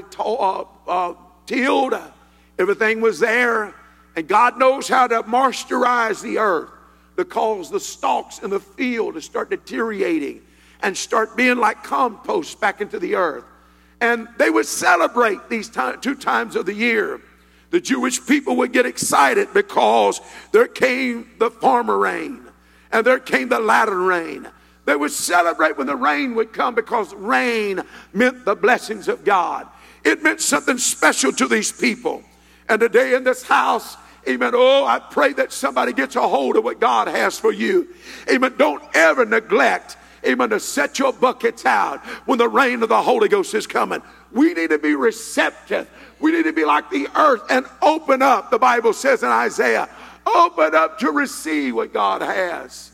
tilled. Everything was there. And God knows how to moisturize the earth, to cause the stalks in the field to start deteriorating and start being like compost back into the earth. And they would celebrate these 2 times of the year. The Jewish people would get excited because there came the former rain and there came the latter rain. They would celebrate when the rain would come because rain meant the blessings of God. It meant something special to these people. And today in this house, amen, oh, I pray that somebody gets a hold of what God has for you. Amen, don't ever neglect, amen, to set your buckets out when the rain of the Holy Ghost is coming. We need to be receptive. We need to be like the earth and open up, the Bible says in Isaiah. Open up to receive what God has.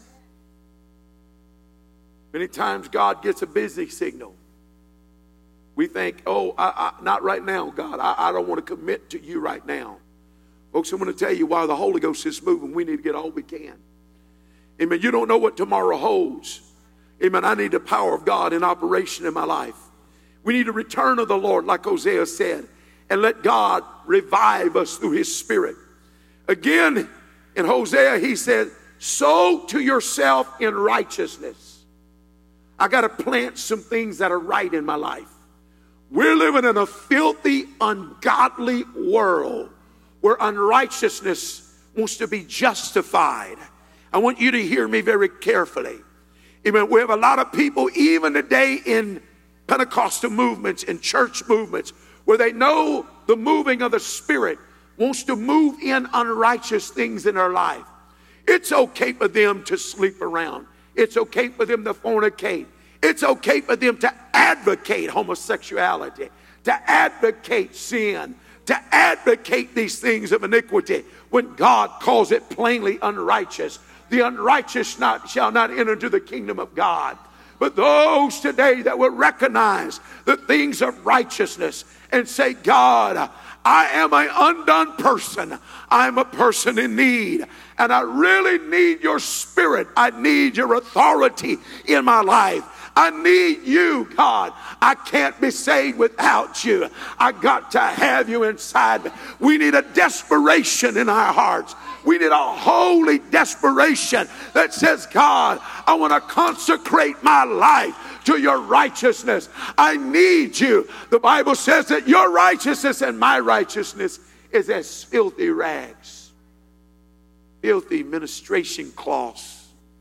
Many times God gets a busy signal. We think, oh, not right now, God. I don't want to commit to you right now. Folks, I'm going to tell you while the Holy Ghost is moving, we need to get all we can. Amen. You don't know what tomorrow holds. Amen. I need the power of God in operation in my life. We need to return to the Lord, like Hosea said, and let God revive us through His Spirit. Again, in Hosea, he said, sow to yourself in righteousness. I got to plant some things that are right in my life. We're living in a filthy, ungodly world where unrighteousness wants to be justified. I want you to hear me very carefully. Amen. We have a lot of people, even today in Pentecostal movements and church movements, where they know the moving of the Spirit wants to move in unrighteous things in their life. It's okay for them to sleep around. It's okay for them to fornicate. It's okay for them to advocate homosexuality, to advocate sin, to advocate these things of iniquity when God calls it plainly unrighteous. The unrighteous shall not enter into the kingdom of God. But those today that will recognize the things of righteousness and say, God, I am an undone person. I'm a person in need. And I really need your spirit. I need your authority in my life. I need you, God. I can't be saved without you. I got to have you inside me. We need a desperation in our hearts. We need a holy desperation that says, God, I want to consecrate my life to your righteousness. I need you. The Bible says that your righteousness and my righteousness is as filthy rags, filthy ministration cloths.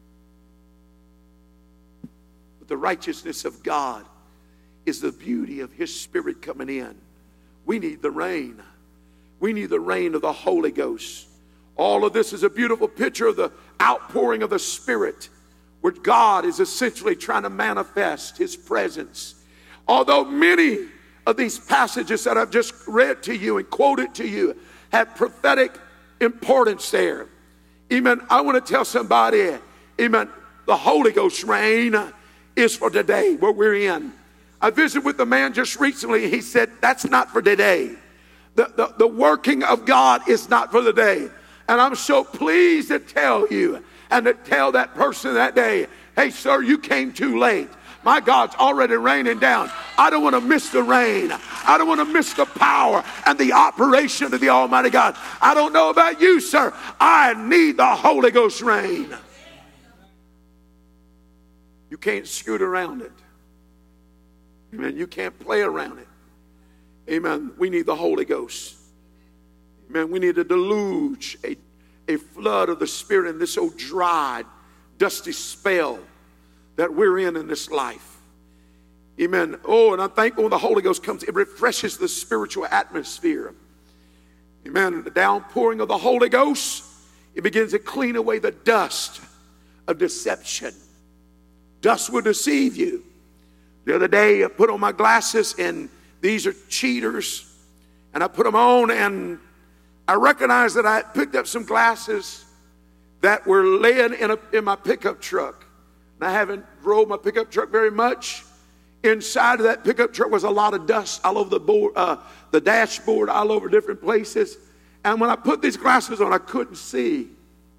The righteousness of God is the beauty of his spirit coming in. We need the rain. We need the rain of the Holy Ghost. All of this is a beautiful picture of the outpouring of the Spirit, where God is essentially trying to manifest his presence. Although many of these passages that I've just read to you and quoted to you have prophetic importance there. Amen. I want to tell somebody, amen, the Holy Ghost rain is for today, where we're in. I visited with a man just recently. He said, that's not for today. The working of God is not for the day. And I'm so pleased to tell you and to tell that person that day, hey, sir, you came too late. My God's already raining down. I don't want to miss the rain. I don't want to miss the power and the operation of the Almighty God. I don't know about you, sir. I need the Holy Ghost rain. You can't scoot around it. Amen. You can't play around it. Amen. We need the Holy Ghost. Amen. We need a deluge, a flood of the Spirit in this old dry, dusty spell that we're in this life. Amen. Oh, and I'm thankful when the Holy Ghost comes, it refreshes the spiritual atmosphere. Amen. The downpouring of the Holy Ghost, it begins to clean away the dust of deception. Dust will deceive you. The other day, I put on my glasses, and these are cheaters. And I put them on, and I recognized that I had picked up some glasses that were laying in my pickup truck. And I haven't drove my pickup truck very much. Inside of that pickup truck was a lot of dust all over the dashboard, all over different places. And when I put these glasses on, I couldn't see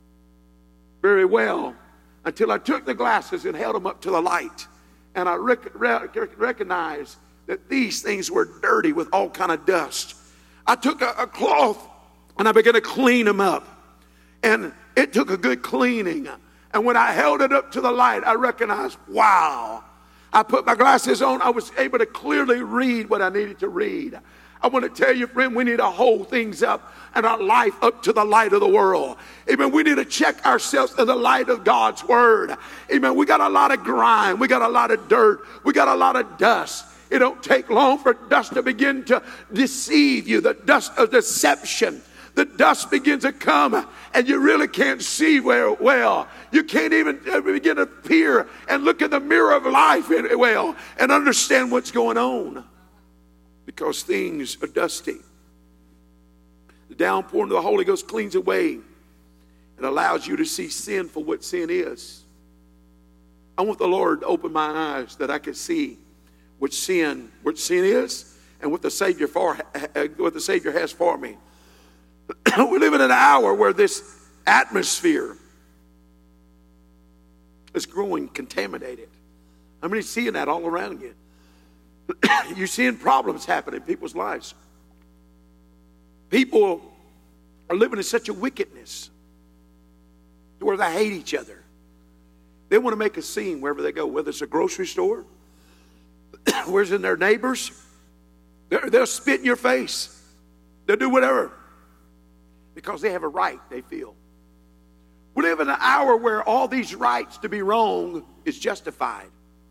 very well until I took the glasses and held them up to the light. And I recognized that these things were dirty with all kind of dust. I took a cloth and I began to clean them up. And it took a good cleaning. And when I held it up to the light, I recognized, wow. I put my glasses on. I was able to clearly read what I needed to read. I want to tell you, friend, we need to hold things up and our life up to the light of the world. Amen. We need to check ourselves in the light of God's word. Amen. We got a lot of grime. We got a lot of dirt. We got a lot of dust. It don't take long for dust to begin to deceive you. The dust of deception. The dust begins to come and you really can't see well. You can't even begin to peer and look in the mirror of life well and understand what's going on. Because things are dusty. The downpouring of the Holy Ghost cleans away and allows you to see sin for what sin is. I want the Lord to open my eyes that I could see what sin is and what the Savior has for me. We live in an hour where this atmosphere is growing contaminated. How many seeing that all around you? You're seeing problems happen in people's lives. People are living in such a wickedness where they hate each other. They want to make a scene wherever they go, whether it's a grocery store, where's in their neighbors. They'll spit in your face. They'll do whatever because they have a right, they feel. We live in an hour where all these rights to be wrong is justified.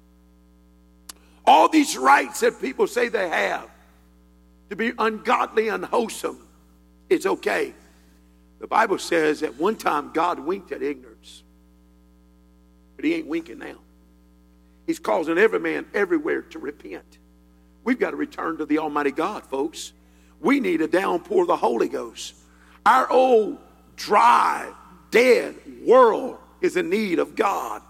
All these rights that people say they have to be ungodly, unwholesome, it's okay. The Bible says at one time God winked at ignorance. But he ain't winking now. He's causing every man everywhere to repent. We've got to return to the Almighty God, folks. We need a downpour of the Holy Ghost. Our old, dry, dead world is in need of God.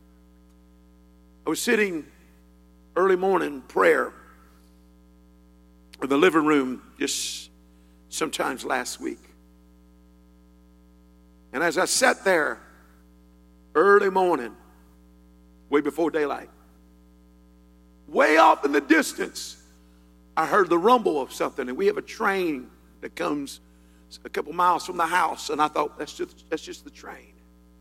I was sitting early morning prayer in the living room just sometimes last week. And as I sat there early morning, way before daylight, way off in the distance, I heard the rumble of something. And we have a train that comes a couple miles from the house. And I thought, that's just the train.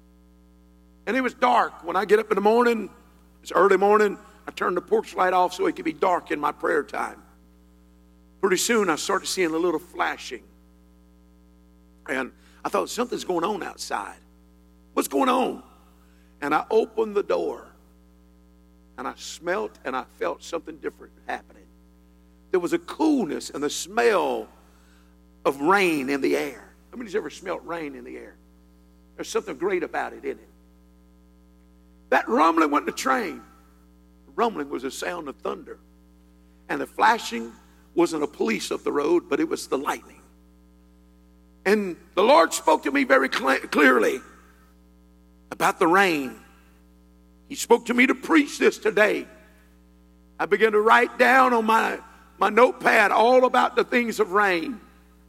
And it was dark. When I get up in the morning, it's early morning, I turn the porch light off so it could be dark in my prayer time. Pretty soon I started seeing a little flashing. And I thought, something's going on outside. What's going on? And I opened the door. And I smelt and I felt something different happening. There was a coolness and the smell of rain in the air. How many's ever smelled rain in the air? There's something great about it, isn't it? That rumbling wasn't a train. The rumbling was a sound of thunder. And the flashing wasn't a police up the road, but it was the lightning. And the Lord spoke to me very clearly about the rain. He spoke to me to preach this today. I began to write down on my notepad all about the things of rain.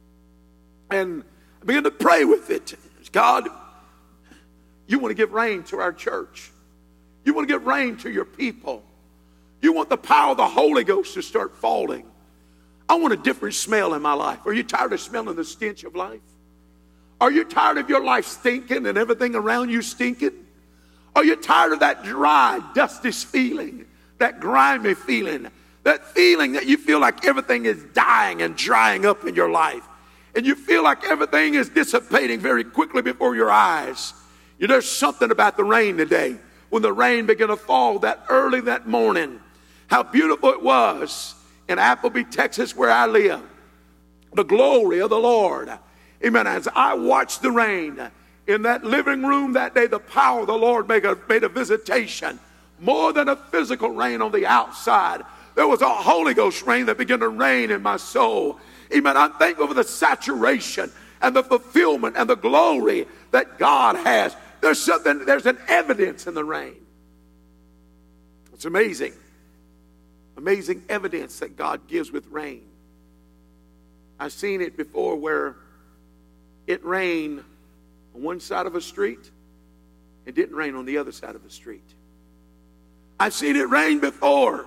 And I began to pray with it. God, you want to give rain to our church. You want to give rain to your people. You want the power of the Holy Ghost to start falling. I want a different smell in my life. Are you tired of smelling the stench of life? Are you tired of your life stinking and everything around you stinking? Are you tired of that dry, dusty feeling, that grimy feeling, that feeling that you feel like everything is dying and drying up in your life? And you feel like everything is dissipating very quickly before your eyes. There's something about the rain today. When the rain began to fall that early that morning, how beautiful it was in Appleby, Texas, where I live. The glory of the Lord. Amen. As I watched the rain in that living room that day, the power of the Lord made a visitation. More than a physical rain on the outside, there was a Holy Ghost rain that began to rain in my soul. Amen. I'm thankful for the saturation and the fulfillment and the glory that God has. There's an evidence in the rain. It's amazing. Amazing evidence that God gives with rain. I've seen it before where it rained on one side of a street. It didn't rain on the other side of the street. I've seen it rain before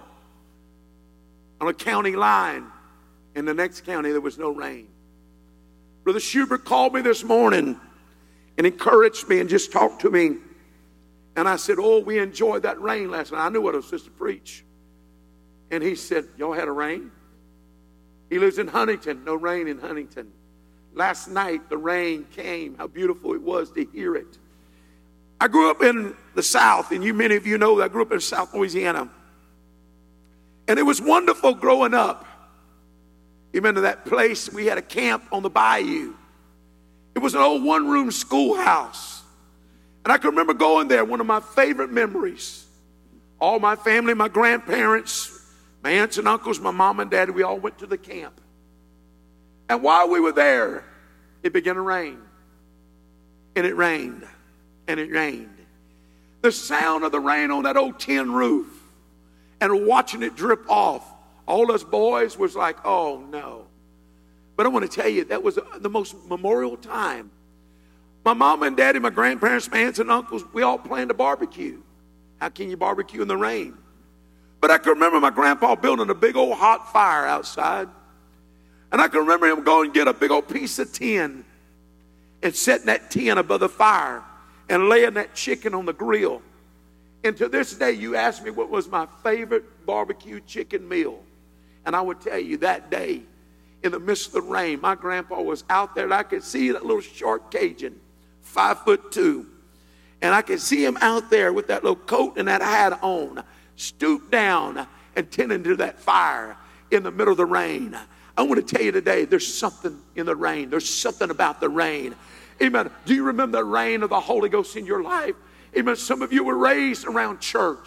on a county line. In the next county, there was no rain. Brother Schubert called me this morning and encouraged me and just talked to me. And I said, oh, we enjoyed that rain last night. I knew what I was supposed to preach. And he said, y'all had a rain? He lives in Huntington. No rain in Huntington. Last night, the rain came. How beautiful it was to hear it. I grew up in the South, and many of you know that I grew up in South Louisiana. And it was wonderful growing up. Even to that place, we had a camp on the bayou. It was an old one-room schoolhouse. And I can remember going there, one of my favorite memories. All my family, my grandparents, my aunts and uncles, my mom and dad, we all went to the camp. And while we were there, it began to rain. And it rained. And it rained. The sound of the rain on that old tin roof and watching it drip off. All us boys was like, oh no. But I want to tell you, that was the most memorial time. My mom and daddy, my grandparents, my aunts and uncles, we all planned a barbecue. How can you barbecue in the rain? But I can remember my grandpa building a big old hot fire outside. And I can remember him going and get a big old piece of tin and setting that tin above the fire and laying that chicken on the grill. And to this day, you ask me what was my favorite barbecue chicken meal. And I would tell you that day, in the midst of the rain, my grandpa was out there and I could see that little short Cajun, 5'2". And I could see him out there with that little coat and that hat on, stooped down and tending to that fire in the middle of the rain. I want to tell you today, there's something in the rain. There's something about the rain. Amen. Do you remember the rain of the Holy Ghost in your life? Amen. Some of you were raised around church.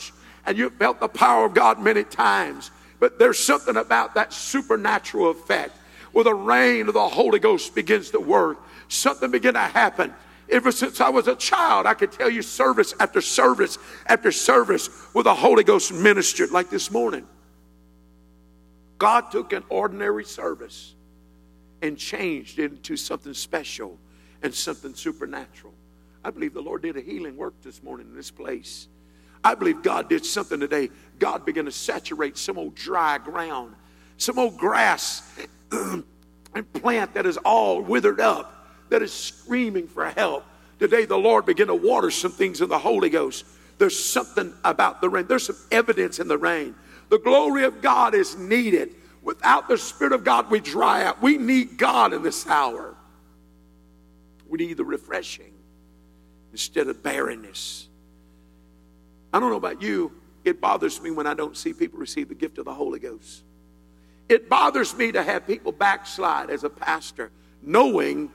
and you've felt the power of God many times. But there's something about that supernatural effect where the rain of the Holy Ghost begins to work. Something began to happen. Ever since I was a child, I could tell you service after service after service where the Holy Ghost ministered, like this morning. God took an ordinary service and changed it into something special and something supernatural. I believe the Lord did a healing work this morning in this place. I believe God did something today. God began to saturate some old dry ground, some old grass and plant that is all withered up, that is screaming for help. Today the Lord began to water some things in the Holy Ghost. There's something about the rain. There's some evidence in the rain. The glory of God is needed. Without the Spirit of God, we dry out. We need God in this hour. We need the refreshing instead of barrenness. I don't know about you. It bothers me when I don't see people receive the gift of the Holy Ghost. It bothers me to have people backslide as a pastor, knowing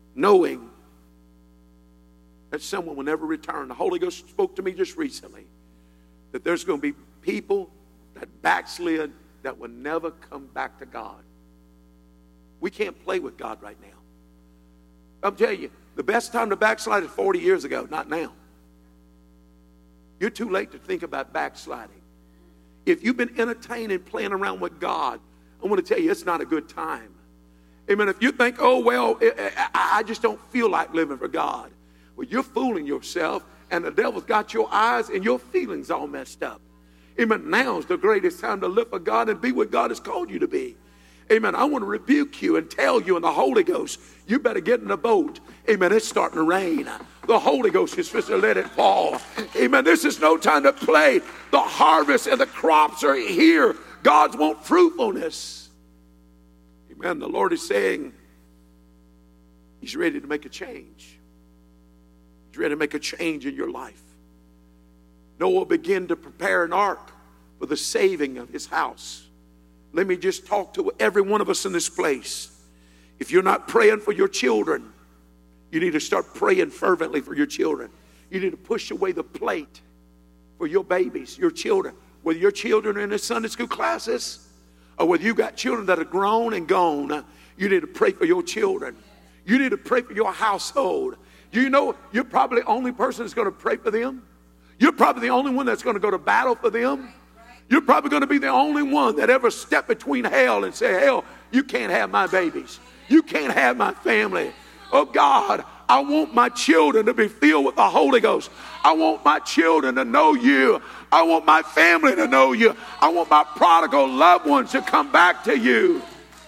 that someone will never return. The Holy Ghost spoke to me just recently that there's going to be people that backslid that will never come back to God. We can't play with God right now. I'm telling you, the best time to backslide is 40 years ago, not now. You're too late to think about backsliding. If you've been entertaining, playing around with God, I want to tell you, it's not a good time. Amen. If you think, oh, well, I just don't feel like living for God. Well, you're fooling yourself, and the devil's got your eyes and your feelings all messed up. Amen. Now is the greatest time to live for God and be what God has called you to be. Amen. I want to rebuke you and tell you in the Holy Ghost, you better get in the boat. Amen. It's starting to rain. The Holy Ghost is supposed to let it fall. Amen. This is no time to play. The harvest and the crops are here. God's want fruitfulness. Amen. The Lord is saying He's ready to make a change. He's ready to make a change in your life. Noah began to prepare an ark for the saving of his house. Let me just talk to every one of us in this place. If you're not praying for your children, you need to start praying fervently for your children. You need to push away the plate for your babies, your children. Whether your children are in the Sunday school classes or whether you've got children that are grown and gone, you need to pray for your children. You need to pray for your household. Do you know you're probably the only person that's going to pray for them? You're probably the only one that's going to go to battle for them. You're probably going to be the only one that ever stepped between hell and say, hell, you can't have my babies. You can't have my family. Oh God, I want my children to be filled with the Holy Ghost. I want my children to know you. I want my family to know you. I want my prodigal loved ones to come back to you.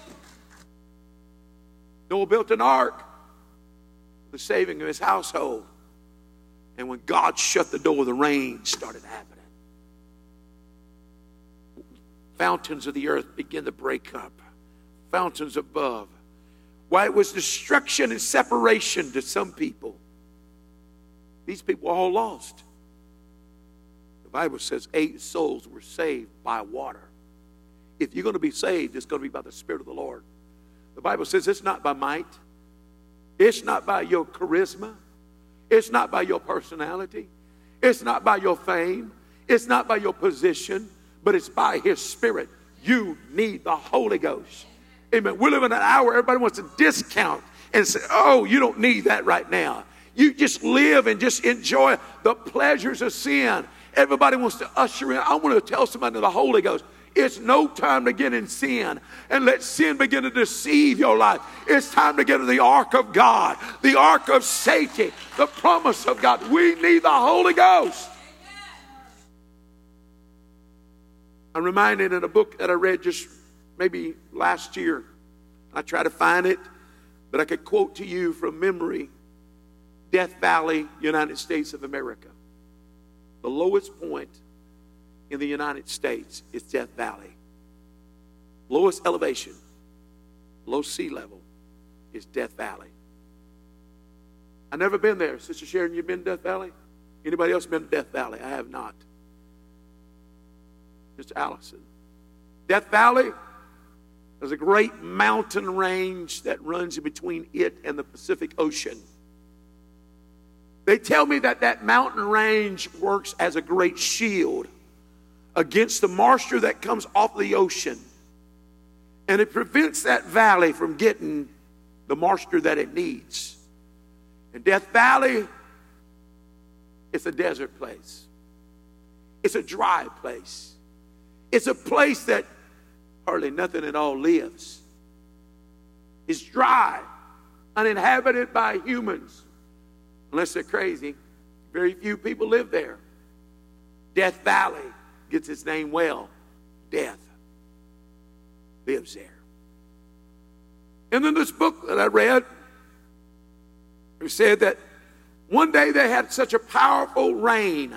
Noah built an ark for the saving of his household. And when God shut the door, the rain started happening. Fountains of the earth began to break up. Fountains above. Why, it was destruction and separation to some people. These people were all lost. The Bible says 8 souls were saved by water. If you're going to be saved, it's going to be by the Spirit of the Lord. The Bible says it's not by might. It's not by your charisma. It's not by your personality. It's not by your fame. It's not by your position. But it's by His Spirit. You need the Holy Ghost. Amen. We live in an hour everybody wants to discount and say, oh, you don't need that right now. You just live and just enjoy the pleasures of sin. Everybody wants to usher in. I want to tell somebody the Holy Ghost. It's no time to get in sin and let sin begin to deceive your life. It's time to get to the ark of God, the ark of safety, the promise of God. We need the Holy Ghost. I'm reminded in a book that I read just maybe last year. I try to find it, but I could quote to you from memory. Death Valley, United States of America. The lowest point in the United States is Death Valley. Lowest elevation, low sea level is Death Valley. I've never been there. Sister Sharon, you been to Death Valley? Anybody else been to Death Valley? I have not. Mr. Allison. Death Valley, there's a great mountain range that runs in between it and the Pacific Ocean. They tell me that that mountain range works as a great shield against the moisture that comes off the ocean. And it prevents that valley from getting the moisture that it needs. And Death Valley, it's a desert place. It's a dry place. It's a place that hardly nothing at all lives. It's dry, uninhabited by humans, unless they're crazy. Very few people live there. Death Valley gets its name well. Death lives there. And then this book that I read, it said that one day they had such a powerful rain,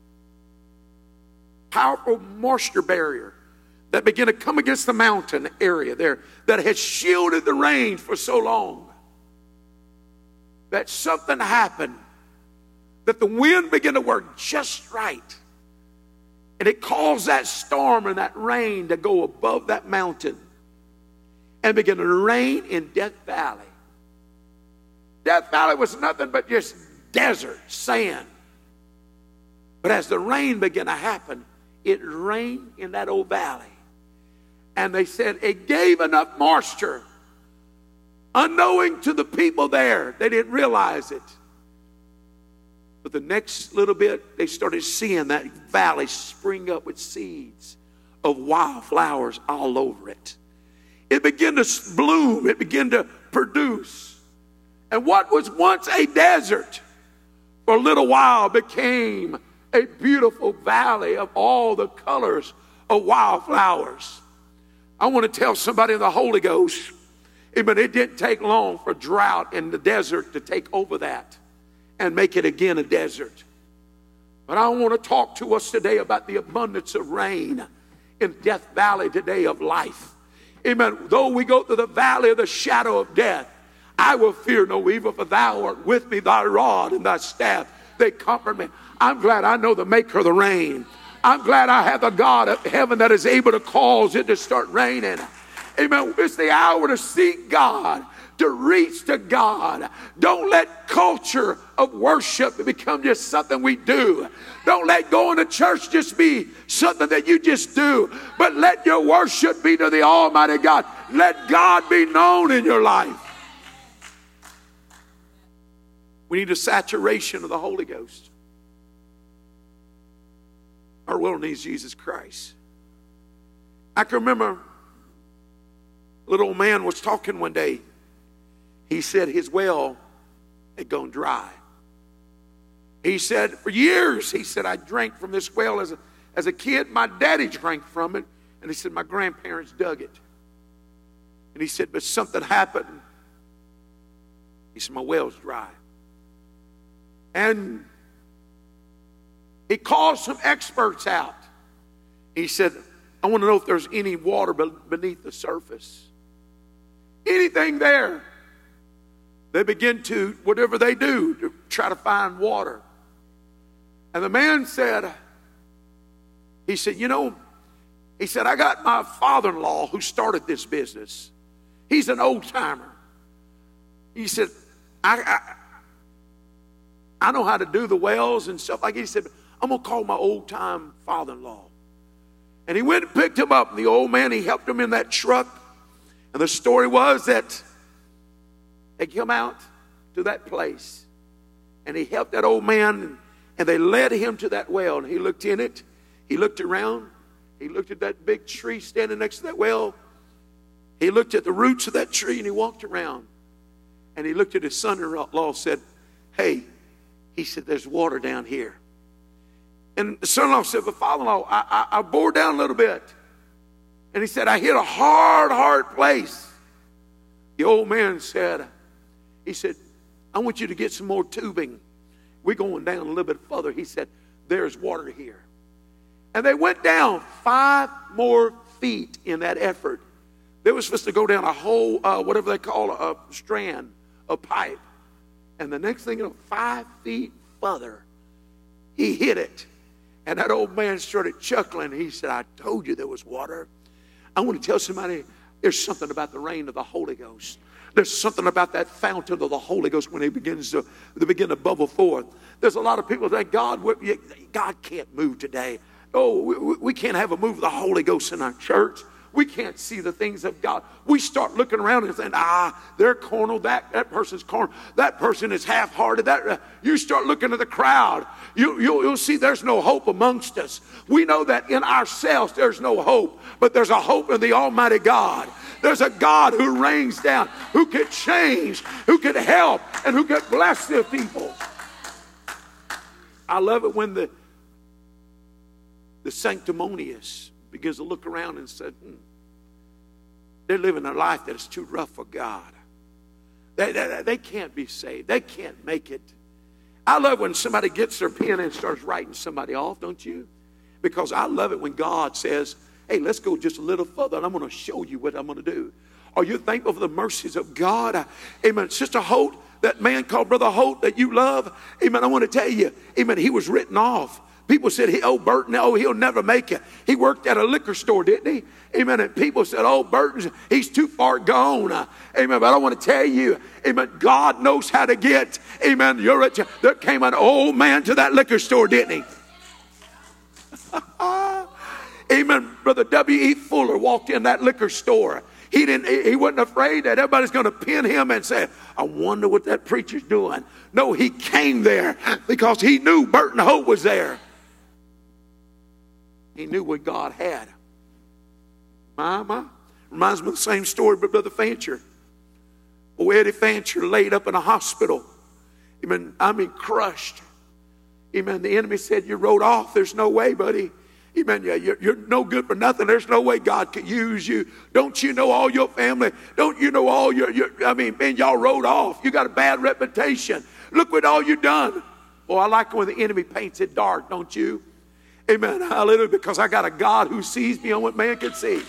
powerful moisture barrier that began to come against the mountain area there that had shielded the rain for so long, that something happened, that the wind began to work just right. And it caused that storm and that rain to go above that mountain and begin to rain in Death Valley. Death Valley was nothing but just desert, sand. But as the rain began to happen, it rained in that old valley. And they said it gave enough moisture. Unknowing to the people there, they didn't realize it. But the next little bit, they started seeing that valley spring up with seeds of wildflowers all over it. It began to bloom. It began to produce. And what was once a desert, for a little while became a beautiful valley of all the colors of wildflowers. I want to tell somebody in the Holy Ghost, but it didn't take long for drought in the desert to take over that and make it again a desert. But I want to talk to us today about the abundance of rain in Death Valley today of life. Amen. Though we go through the valley of the shadow of death, I will fear no evil, for thou art with me, thy rod and thy staff, they comfort me. I'm glad I know the maker of the rain. I'm glad I have the God of heaven that is able to cause it to start raining. Amen. It's the hour to seek God, to reach to God. Don't let culture of worship become just something we do. Don't let going to church just be something that you just do. But let your worship be to the Almighty God. Let God be known in your life. We need a saturation of the Holy Ghost. Our world needs Jesus Christ. I can remember a little old man was talking one day. He said his well had gone dry. He said, for years, he said, I drank from this well as a kid. My daddy drank from it. And he said, my grandparents dug it. And he said, but something happened. He said, my well's dry. And he called some experts out. He said, I want to know if there's any water beneath the surface. Anything there. They begin to, whatever they do, to try to find water. And the man said, he said, I got my father-in-law who started this business. He's an old-timer. He said, I know how to do the wells and stuff like that. He said, I'm going to call my old-time father-in-law. And he went and picked him up. And the old man, he helped him in that truck. And the story was that they come out to that place. And he helped that old man. And they led him to that well. And he looked in it. He looked around. He looked at that big tree standing next to that well. He looked at the roots of that tree and he walked around. And he looked at his son-in-law and said, hey, he said, there's water down here. And the son-in-law said, but father-in-law, I bored down a little bit. And he said, I hit a hard place. The old man said, he said, I want you to get some more tubing. We're going down a little bit further. He said, there's water here. And they went down 5 more feet in that effort. They were supposed to go down a whole, whatever they call a strand, a pipe. And the next thing you know, 5 feet further, he hit it. And that old man started chuckling. He said, I told you there was water. I want to tell somebody, there's something about the rain of the Holy Ghost. There's something about that fountain of the Holy Ghost when it begins to bubble forth. There's a lot of people that think, God can't move today. Oh, we can't have a move of the Holy Ghost in our church. We can't see the things of God. We start looking around and saying, they're carnal. That person's carnal. That person is half-hearted. You start looking at the crowd. You'll see there's no hope amongst us. We know that in ourselves there's no hope, but there's a hope in the Almighty God. There's a God who rains down, who can change, who can help, and who can bless the people. I love it when the sanctimonious begins to look around and said, they're living a life that is too rough for God. They can't be saved. They can't make it. I love when somebody gets their pen and starts writing somebody off, don't you? Because I love it when God says, hey, let's go just a little further and I'm going to show you what I'm going to do. Are you thankful for the mercies of God? Amen. Sister Holt, that man called Brother Holt that you love, amen, I want to tell you, amen, he was written off. People said, Burton, he'll never make it. He worked at a liquor store, didn't he? Amen. And people said, Burton, he's too far gone. Amen. But I want to tell you, amen, God knows how to get, amen, there came an old man to that liquor store, didn't he? Amen. Brother W.E. Fuller walked in that liquor store. He wasn't afraid that everybody's going to pin him and say, I wonder what that preacher's doing. No, he came there because he knew Burton Holt was there. He knew what God had. Reminds me of the same story but Brother Fancher. Oh, Eddie Fancher laid up in a hospital. I mean, crushed. Amen. The enemy said, you wrote off. There's no way, buddy. Amen. Yeah, you're no good for nothing. There's no way God could use you. Don't you know all your family? Don't you know all man, y'all wrote off. You got a bad reputation. Look what all you done. Oh, I like when the enemy paints it dark, don't you? Amen. Hallelujah. Because I got a God who sees beyond what man can see.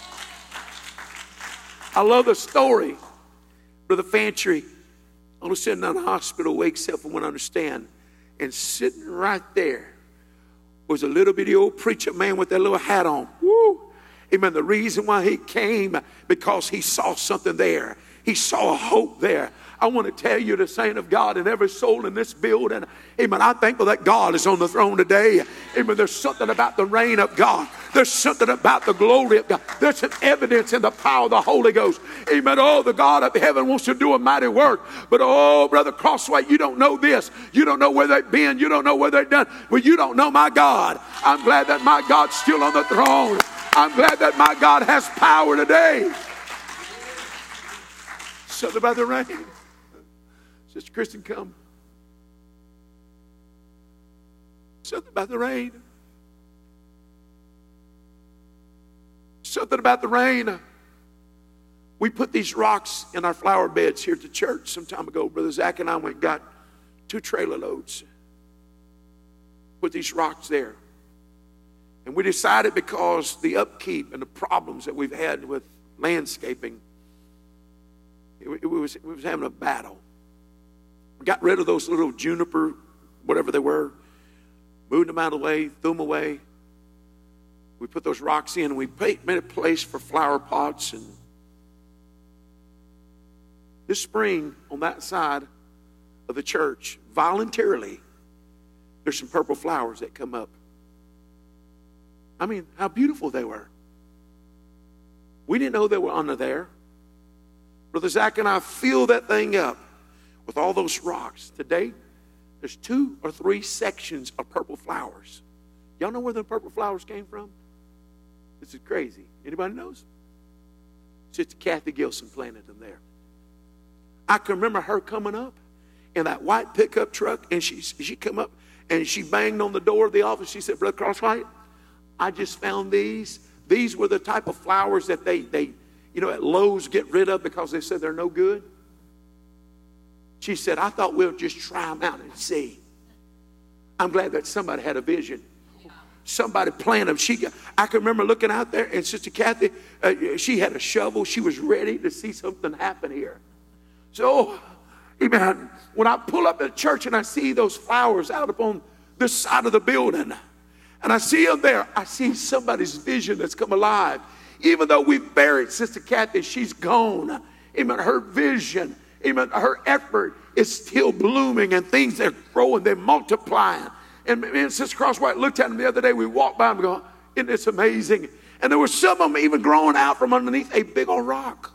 I love the story. Brother Fancher, all of a sudden in the hospital, wakes up and won't understand. And sitting right there was a little bitty old preacher man with that little hat on. Woo. Amen. The reason why he came, because he saw something there. He saw a hope there. I want to tell you, the saint of God and every soul in this building, amen, I'm thankful that God is on the throne today. Amen. There's something about the reign of God. There's something about the glory of God. There's some evidence in the power of the Holy Ghost. Amen. Oh, the God of heaven wants to do a mighty work. But oh, Brother Crossway, you don't know this. You don't know where they've been. You don't know where they've done. Well, you don't know my God. I'm glad that my God's still on the throne. I'm glad that my God has power today. Something about the rain. Sister Kristen, come. Something about the rain. Something about the rain. We put these rocks in our flower beds here at the church some time ago. Brother Zach and I went and got 2 trailer loads. Put these rocks there. And we decided, because the upkeep and the problems that we've had with landscaping, we was having a battle. We got rid of those little juniper, whatever they were, moved them out of the way, threw them away. We put those rocks in and we made a place for flower pots. And this spring, on that side of the church, voluntarily, there's some purple flowers that come up. I mean, how beautiful they were. We didn't know they were under there. Brother Zach and I filled that thing up with all those rocks. Today, there's 2 or 3 sections of purple flowers. Y'all know where the purple flowers came from? This is crazy. Anybody knows? Sister Kathy Gilson planted them there. I can remember her coming up in that white pickup truck, and she come up and she banged on the door of the office. She said, Brother Crosswhite, I just found these. These were the type of flowers that they at Lowe's get rid of because they said they're no good. She said, I thought we'll just try them out and see. I'm glad that somebody had a vision. Somebody planted them. I can remember looking out there, and Sister Kathy, she had a shovel. She was ready to see something happen here. So, amen, when I pull up at church and I see those flowers out upon this side of the building, and I see them there, I see somebody's vision that's come alive. Even though we've buried Sister Kathy, she's gone. Amen. Her vision, amen, her effort is still blooming, and things are growing, they're multiplying. And me and Sister Crosswhite looked at them the other day. We walked by them going, isn't this amazing? And there were some of them even growing out from underneath a big old rock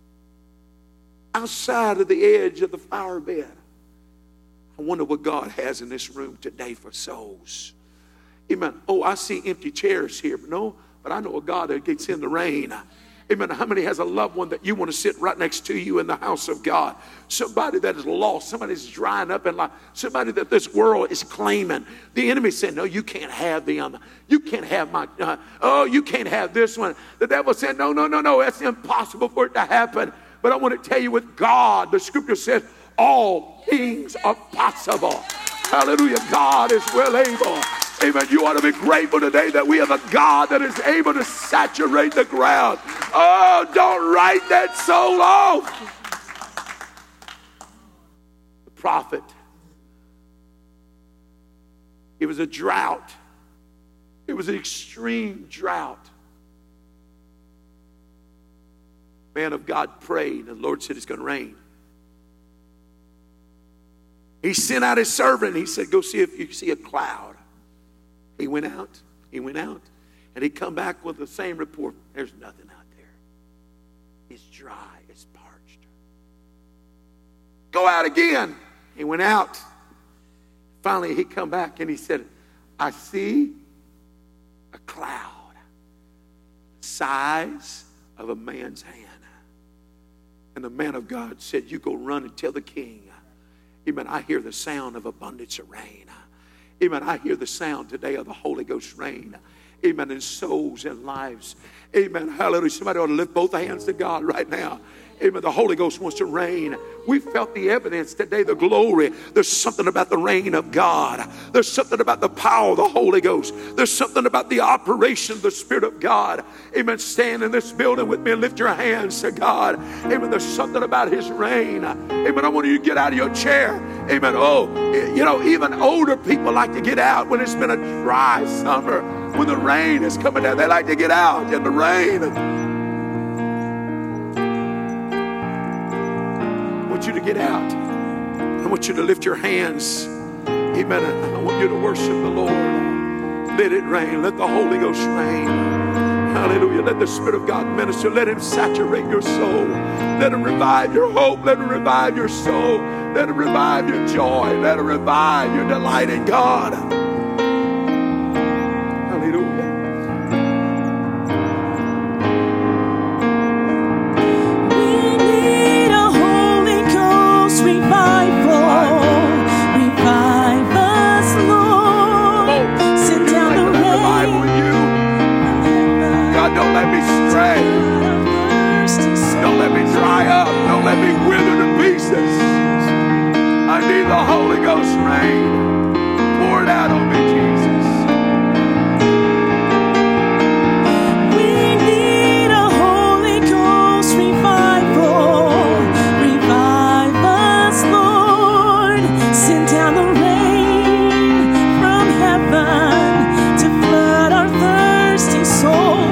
outside of the edge of the flower bed. I wonder what God has in this room today for souls. Amen. Oh, I see empty chairs here. But I know a God that gets in the rain. Amen. How many has a loved one that you want to sit right next to you in the house of God? Somebody that is lost. Somebody that's drying up in life. Somebody that this world is claiming. The enemy said, no, you can't have them. You can't have my, you can't have this one. The devil said, no, that's impossible for it to happen. But I want to tell you, with God, the scripture says, all things are possible. Hallelujah. God is well able. Amen. You ought to be grateful today that we have a God that is able to saturate the ground. Oh, don't write that soul off. The prophet. It was a drought. It was an extreme drought. Man of God prayed, and the Lord said it's going to rain. He sent out his servant. He said, go see if you see a cloud. He went out, and he come back with the same report. There's nothing out there. It's dry, it's parched. Go out again. He went out. Finally, he come back, and he said, I see a cloud the size of a man's hand. And the man of God said, you go run and tell the king. Amen. I hear the sound of abundance of rain. Amen. I hear the sound today of the Holy Ghost rain. Amen. In souls and lives. Amen. Hallelujah. Somebody ought to lift both hands to God right now. Amen. The Holy Ghost wants to rain. We felt the evidence today, the glory. There's something about the rain of God. There's something about the power of the Holy Ghost. There's something about the operation of the Spirit of God. Amen. Stand in this building with me and lift your hands to God. Amen. There's something about His rain. Amen. I want you to get out of your chair. Amen. Oh, you know, even older people like to get out when it's been a dry summer. When the rain is coming down, they like to get out in the rain. I want you to get out. I want you to lift your hands. Amen. I want you to worship the Lord. Let it rain. Let the Holy Ghost rain. Hallelujah. Let the Spirit of God minister. Let Him saturate your soul. Let Him revive your hope. Let Him revive your soul. Let Him revive your joy. Let Him revive your delight in God. Hallelujah. Don't let me stray. Don't let me dry up. Don't let me wither to pieces. I need the Holy Ghost rain. Pour it out on me, Jesus. We need a Holy Ghost revival. Revive us, Lord. Send down the rain from heaven to flood our thirsty souls.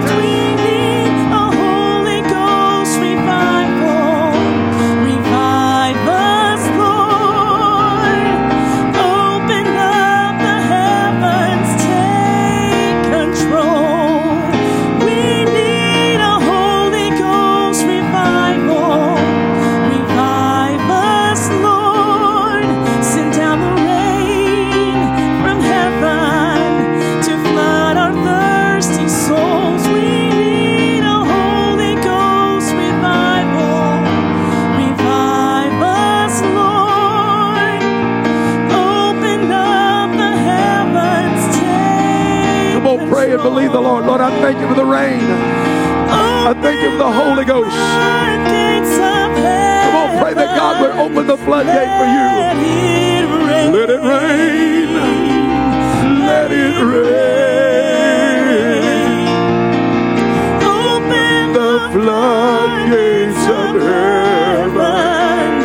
And believe the Lord. Lord, I thank you for the rain. I thank you for the Holy Ghost. Come on, pray that God would open the floodgate for you. Let it rain. Let it rain. Open the floodgates of heaven.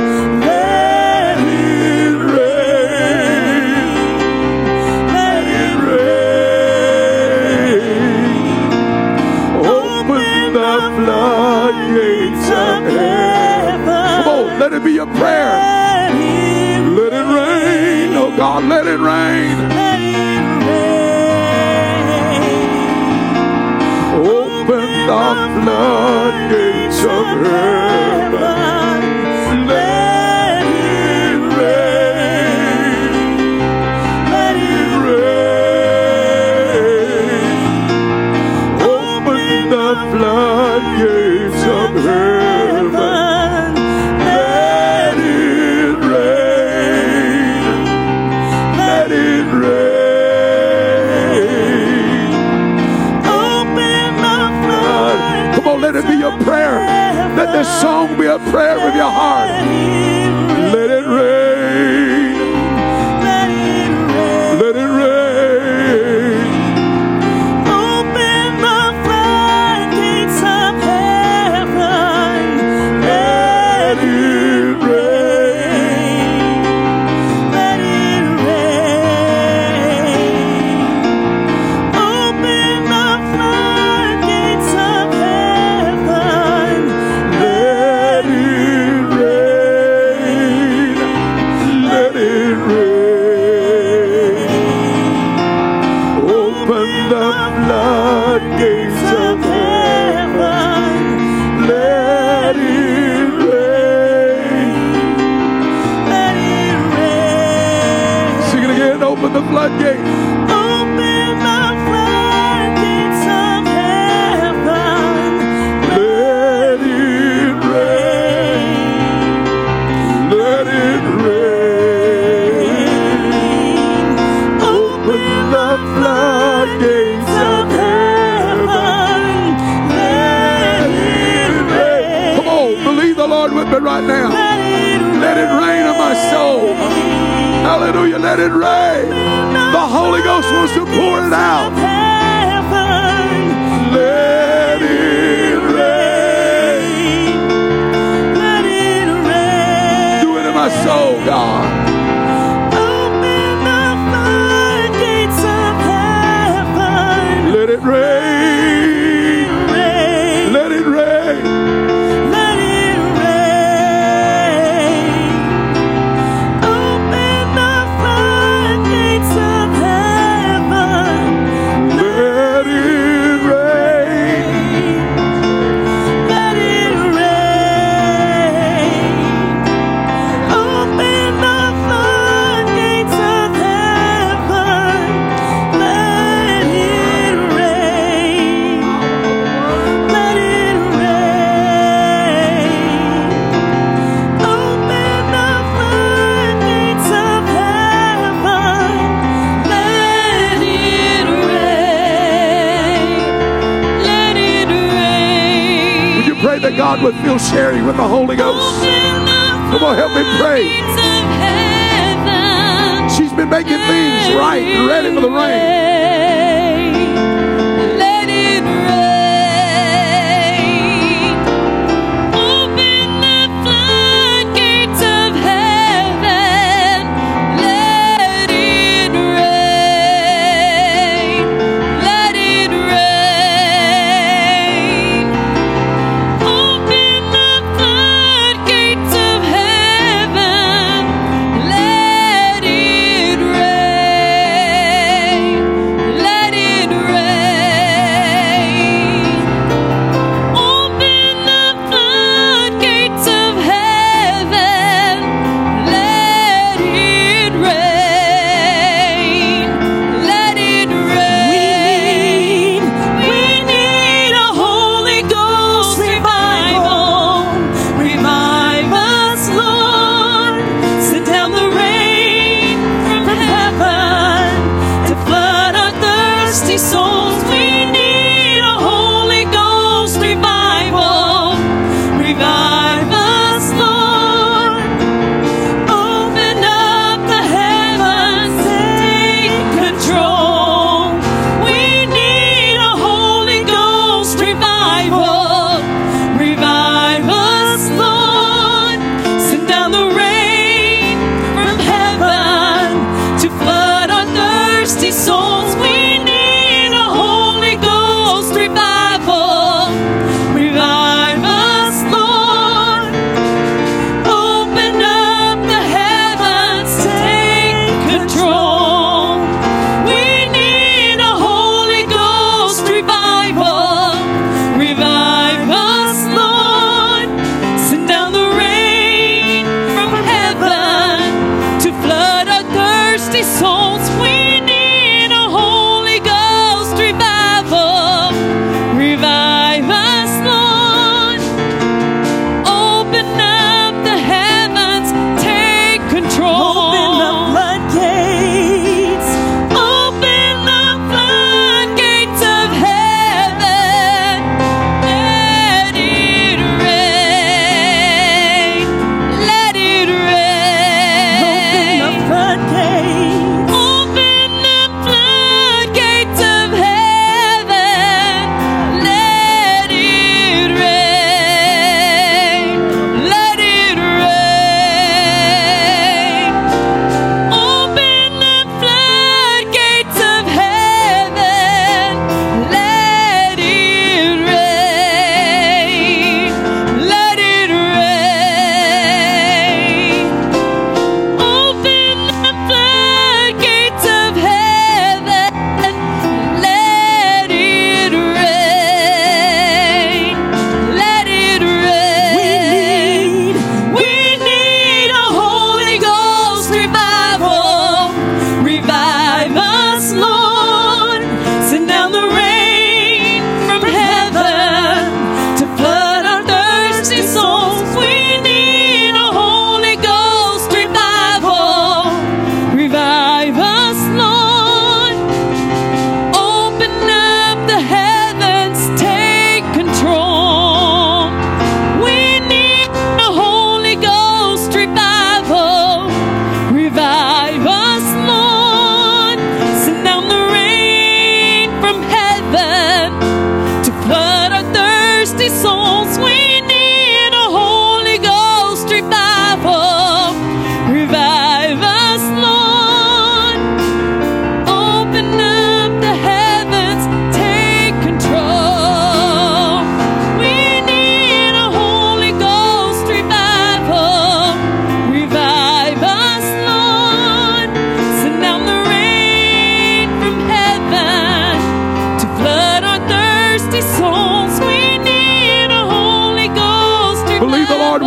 Let it be your prayer. Let it rain. Oh God, let it rain. the floodgates of heaven. Let it rain. Let it rain. Open the floodgates of heaven. Let it rain. Let it rain. Open the floodgates. Come on, let it be your prayer. Let this song be a prayer of your heart. Let it rain. Let it rain. Let it rain. Open the floodgates of heaven. Let it rain. Let it rain. Open the floodgates of heaven. Let it rain. Let it rain. Open the floodgates of heaven. Let it rain. Let it rain. Sing it again. Open the floodgates. Open the floodgates of heaven. Let it rain. Let it rain. Open the floodgates of heaven. Let it rain. Come on, believe the Lord with me right now. Let it rain on my soul. Hallelujah. Let it rain. The Holy Ghost wants to pour it out. Let it rain. Let it rain. Do it in my soul, God. Open the floodgates of heaven. Let it rain. Rain. Let it rain. Let it rain. Open the floodgates of heaven. Let it rain. Let it rain. Open the floodgates of heaven. Let it rain. Let it rain. Open the floodgates of heaven. Let it rain. Let it rain. Would you pray that God would fill Sherry with the Holy Ghost? Come on, help me pray. She's been making things right and ready for the rain. Let it rain. Open the floodgates of heaven. Let it rain. Let it rain. Open the floodgates of heaven. Let it rain.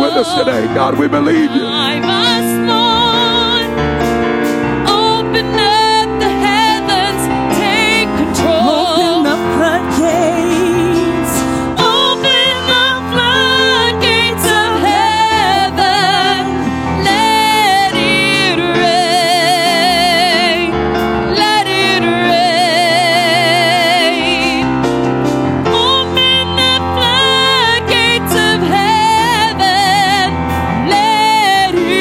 with us today. God, we believe you. I must, Lord, open up the heavens, take control. Open the floodgates. Open the floodgates of heaven. Let it rain. Let it rain. Open the floodgates of heaven. Let it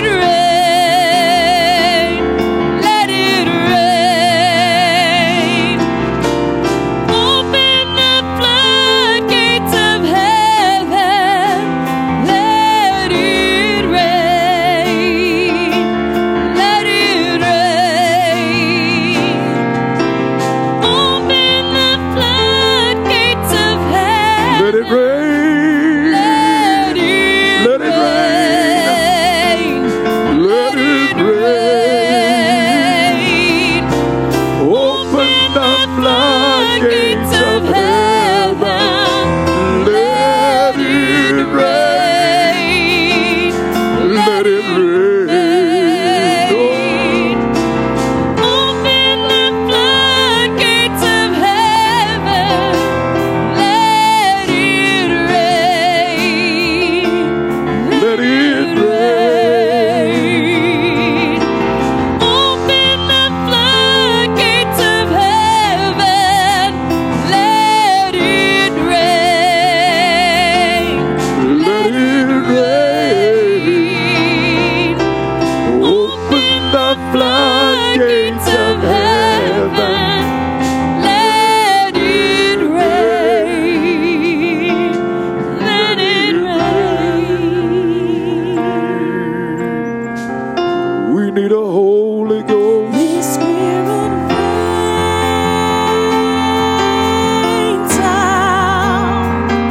rain. Let it rain. Open the floodgates of heaven. Let it rain. Let it rain. Open the floodgates of heaven. Let it rain. Let it Let it rain. Let it rain. Open the floodgates of heaven. Let it rain. Let it rain. Open the floodgates of heaven. Let it rain. Let it rain. Open the floodgates of heaven. Let it rain. Let it rain. Open the floodgates of heaven. Let it rain. Let it rain. We need a Holy Ghost. This Spirit rain down.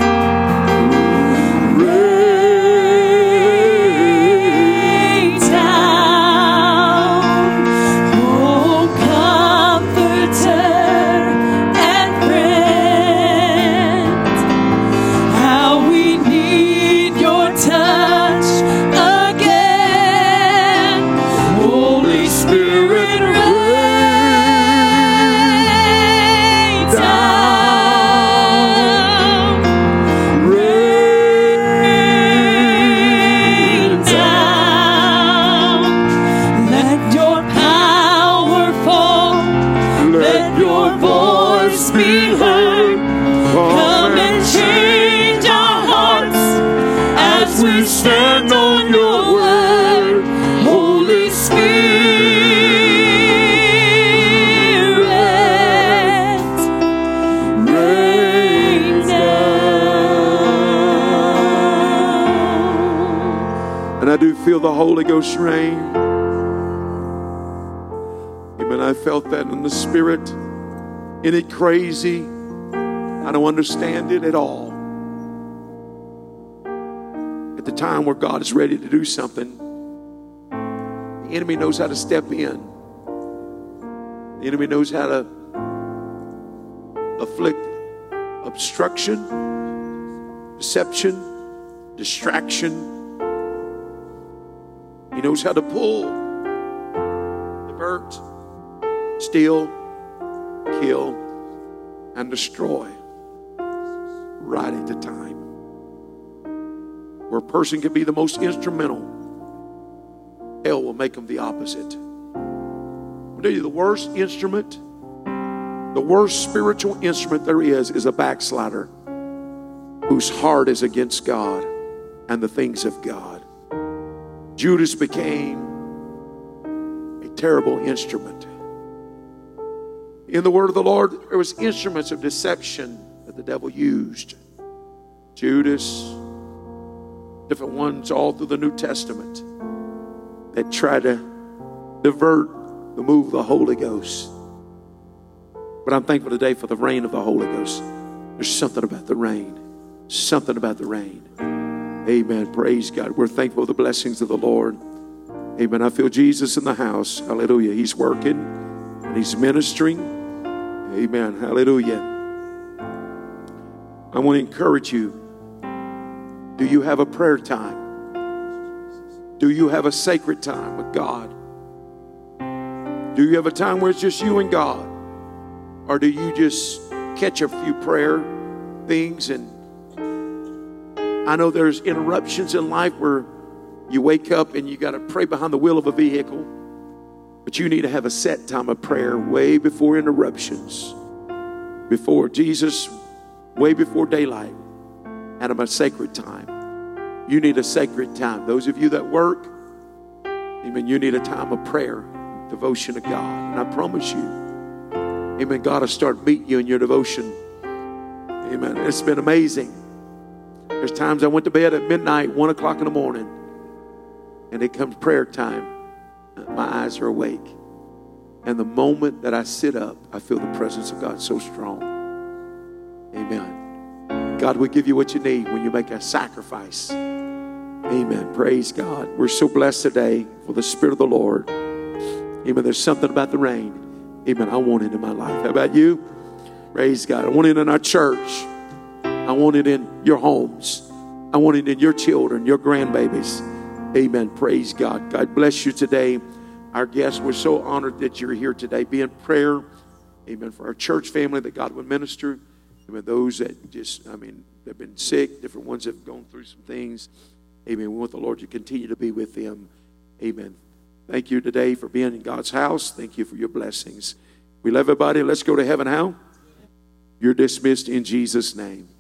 Rain down. Oh, comforter and friend, how we need your touch again. Holy Spirit, rain down. Rain down. Let your power fall. Let your voice be heard. Come and change our hearts as we stand on your word. Holy Spirit, rain down. And I do feel the Holy Ghost rain. Amen. I felt that in the Spirit. Isn't it crazy? I don't understand it at all. At the time where God is ready to do something, the enemy knows how to step in. The enemy knows how to afflict obstruction, deception, distraction. He knows how to pull, divert, steal, kill, and destroy right at the time. Where a person can be the most instrumental, hell will make them the opposite. I'll tell you, the worst instrument, the worst spiritual instrument there is a backslider whose heart is against God and the things of God. Judas became a terrible instrument. In the word of the Lord, there was instruments of deception that the devil used. Judas, different ones all through the New Testament that try to divert the move of the Holy Ghost. But I'm thankful today for the rain of the Holy Ghost. There's something about the rain. Something about the rain. Amen. Praise God. We're thankful for the blessings of the Lord. Amen. I feel Jesus in the house. Hallelujah. He's working and he's ministering. Amen. Hallelujah. I want to encourage you. Do you have a prayer time? Do you have a sacred time with God? Do you have a time where it's just you and God? Or do you just catch a few prayer things? And I know there's interruptions in life where you wake up and you got to pray behind the wheel of a vehicle. But you need to have a set time of prayer way before interruptions. Before Jesus, way before daylight. And a sacred time. You need a sacred time. Those of you that work, amen, you need a time of prayer, devotion to God. And I promise you, amen, God will start meeting you in your devotion. Amen. It's been amazing. There's times I went to bed at midnight, 1 o'clock in the morning, and it comes prayer time. My eyes are awake. And the moment that I sit up, I feel the presence of God so strong. Amen. God will give you what you need when you make a sacrifice. Amen. Praise God. We're so blessed today for the Spirit of the Lord. Amen. There's something about the rain. Amen. I want it in my life. How about you? Praise God. I want it in our church. I want it in your homes. I want it in your children, your grandbabies. Amen. Praise God. God bless you today. Our guests, we're so honored that you're here today. Be in prayer. Amen. For our church family, that God would minister. Amen. Those that just, they've been sick. Different ones have gone through some things. Amen. We want the Lord to continue to be with them. Amen. Thank you today for being in God's house. Thank you for your blessings. We love everybody. Let's go to heaven. How? You're dismissed in Jesus' name.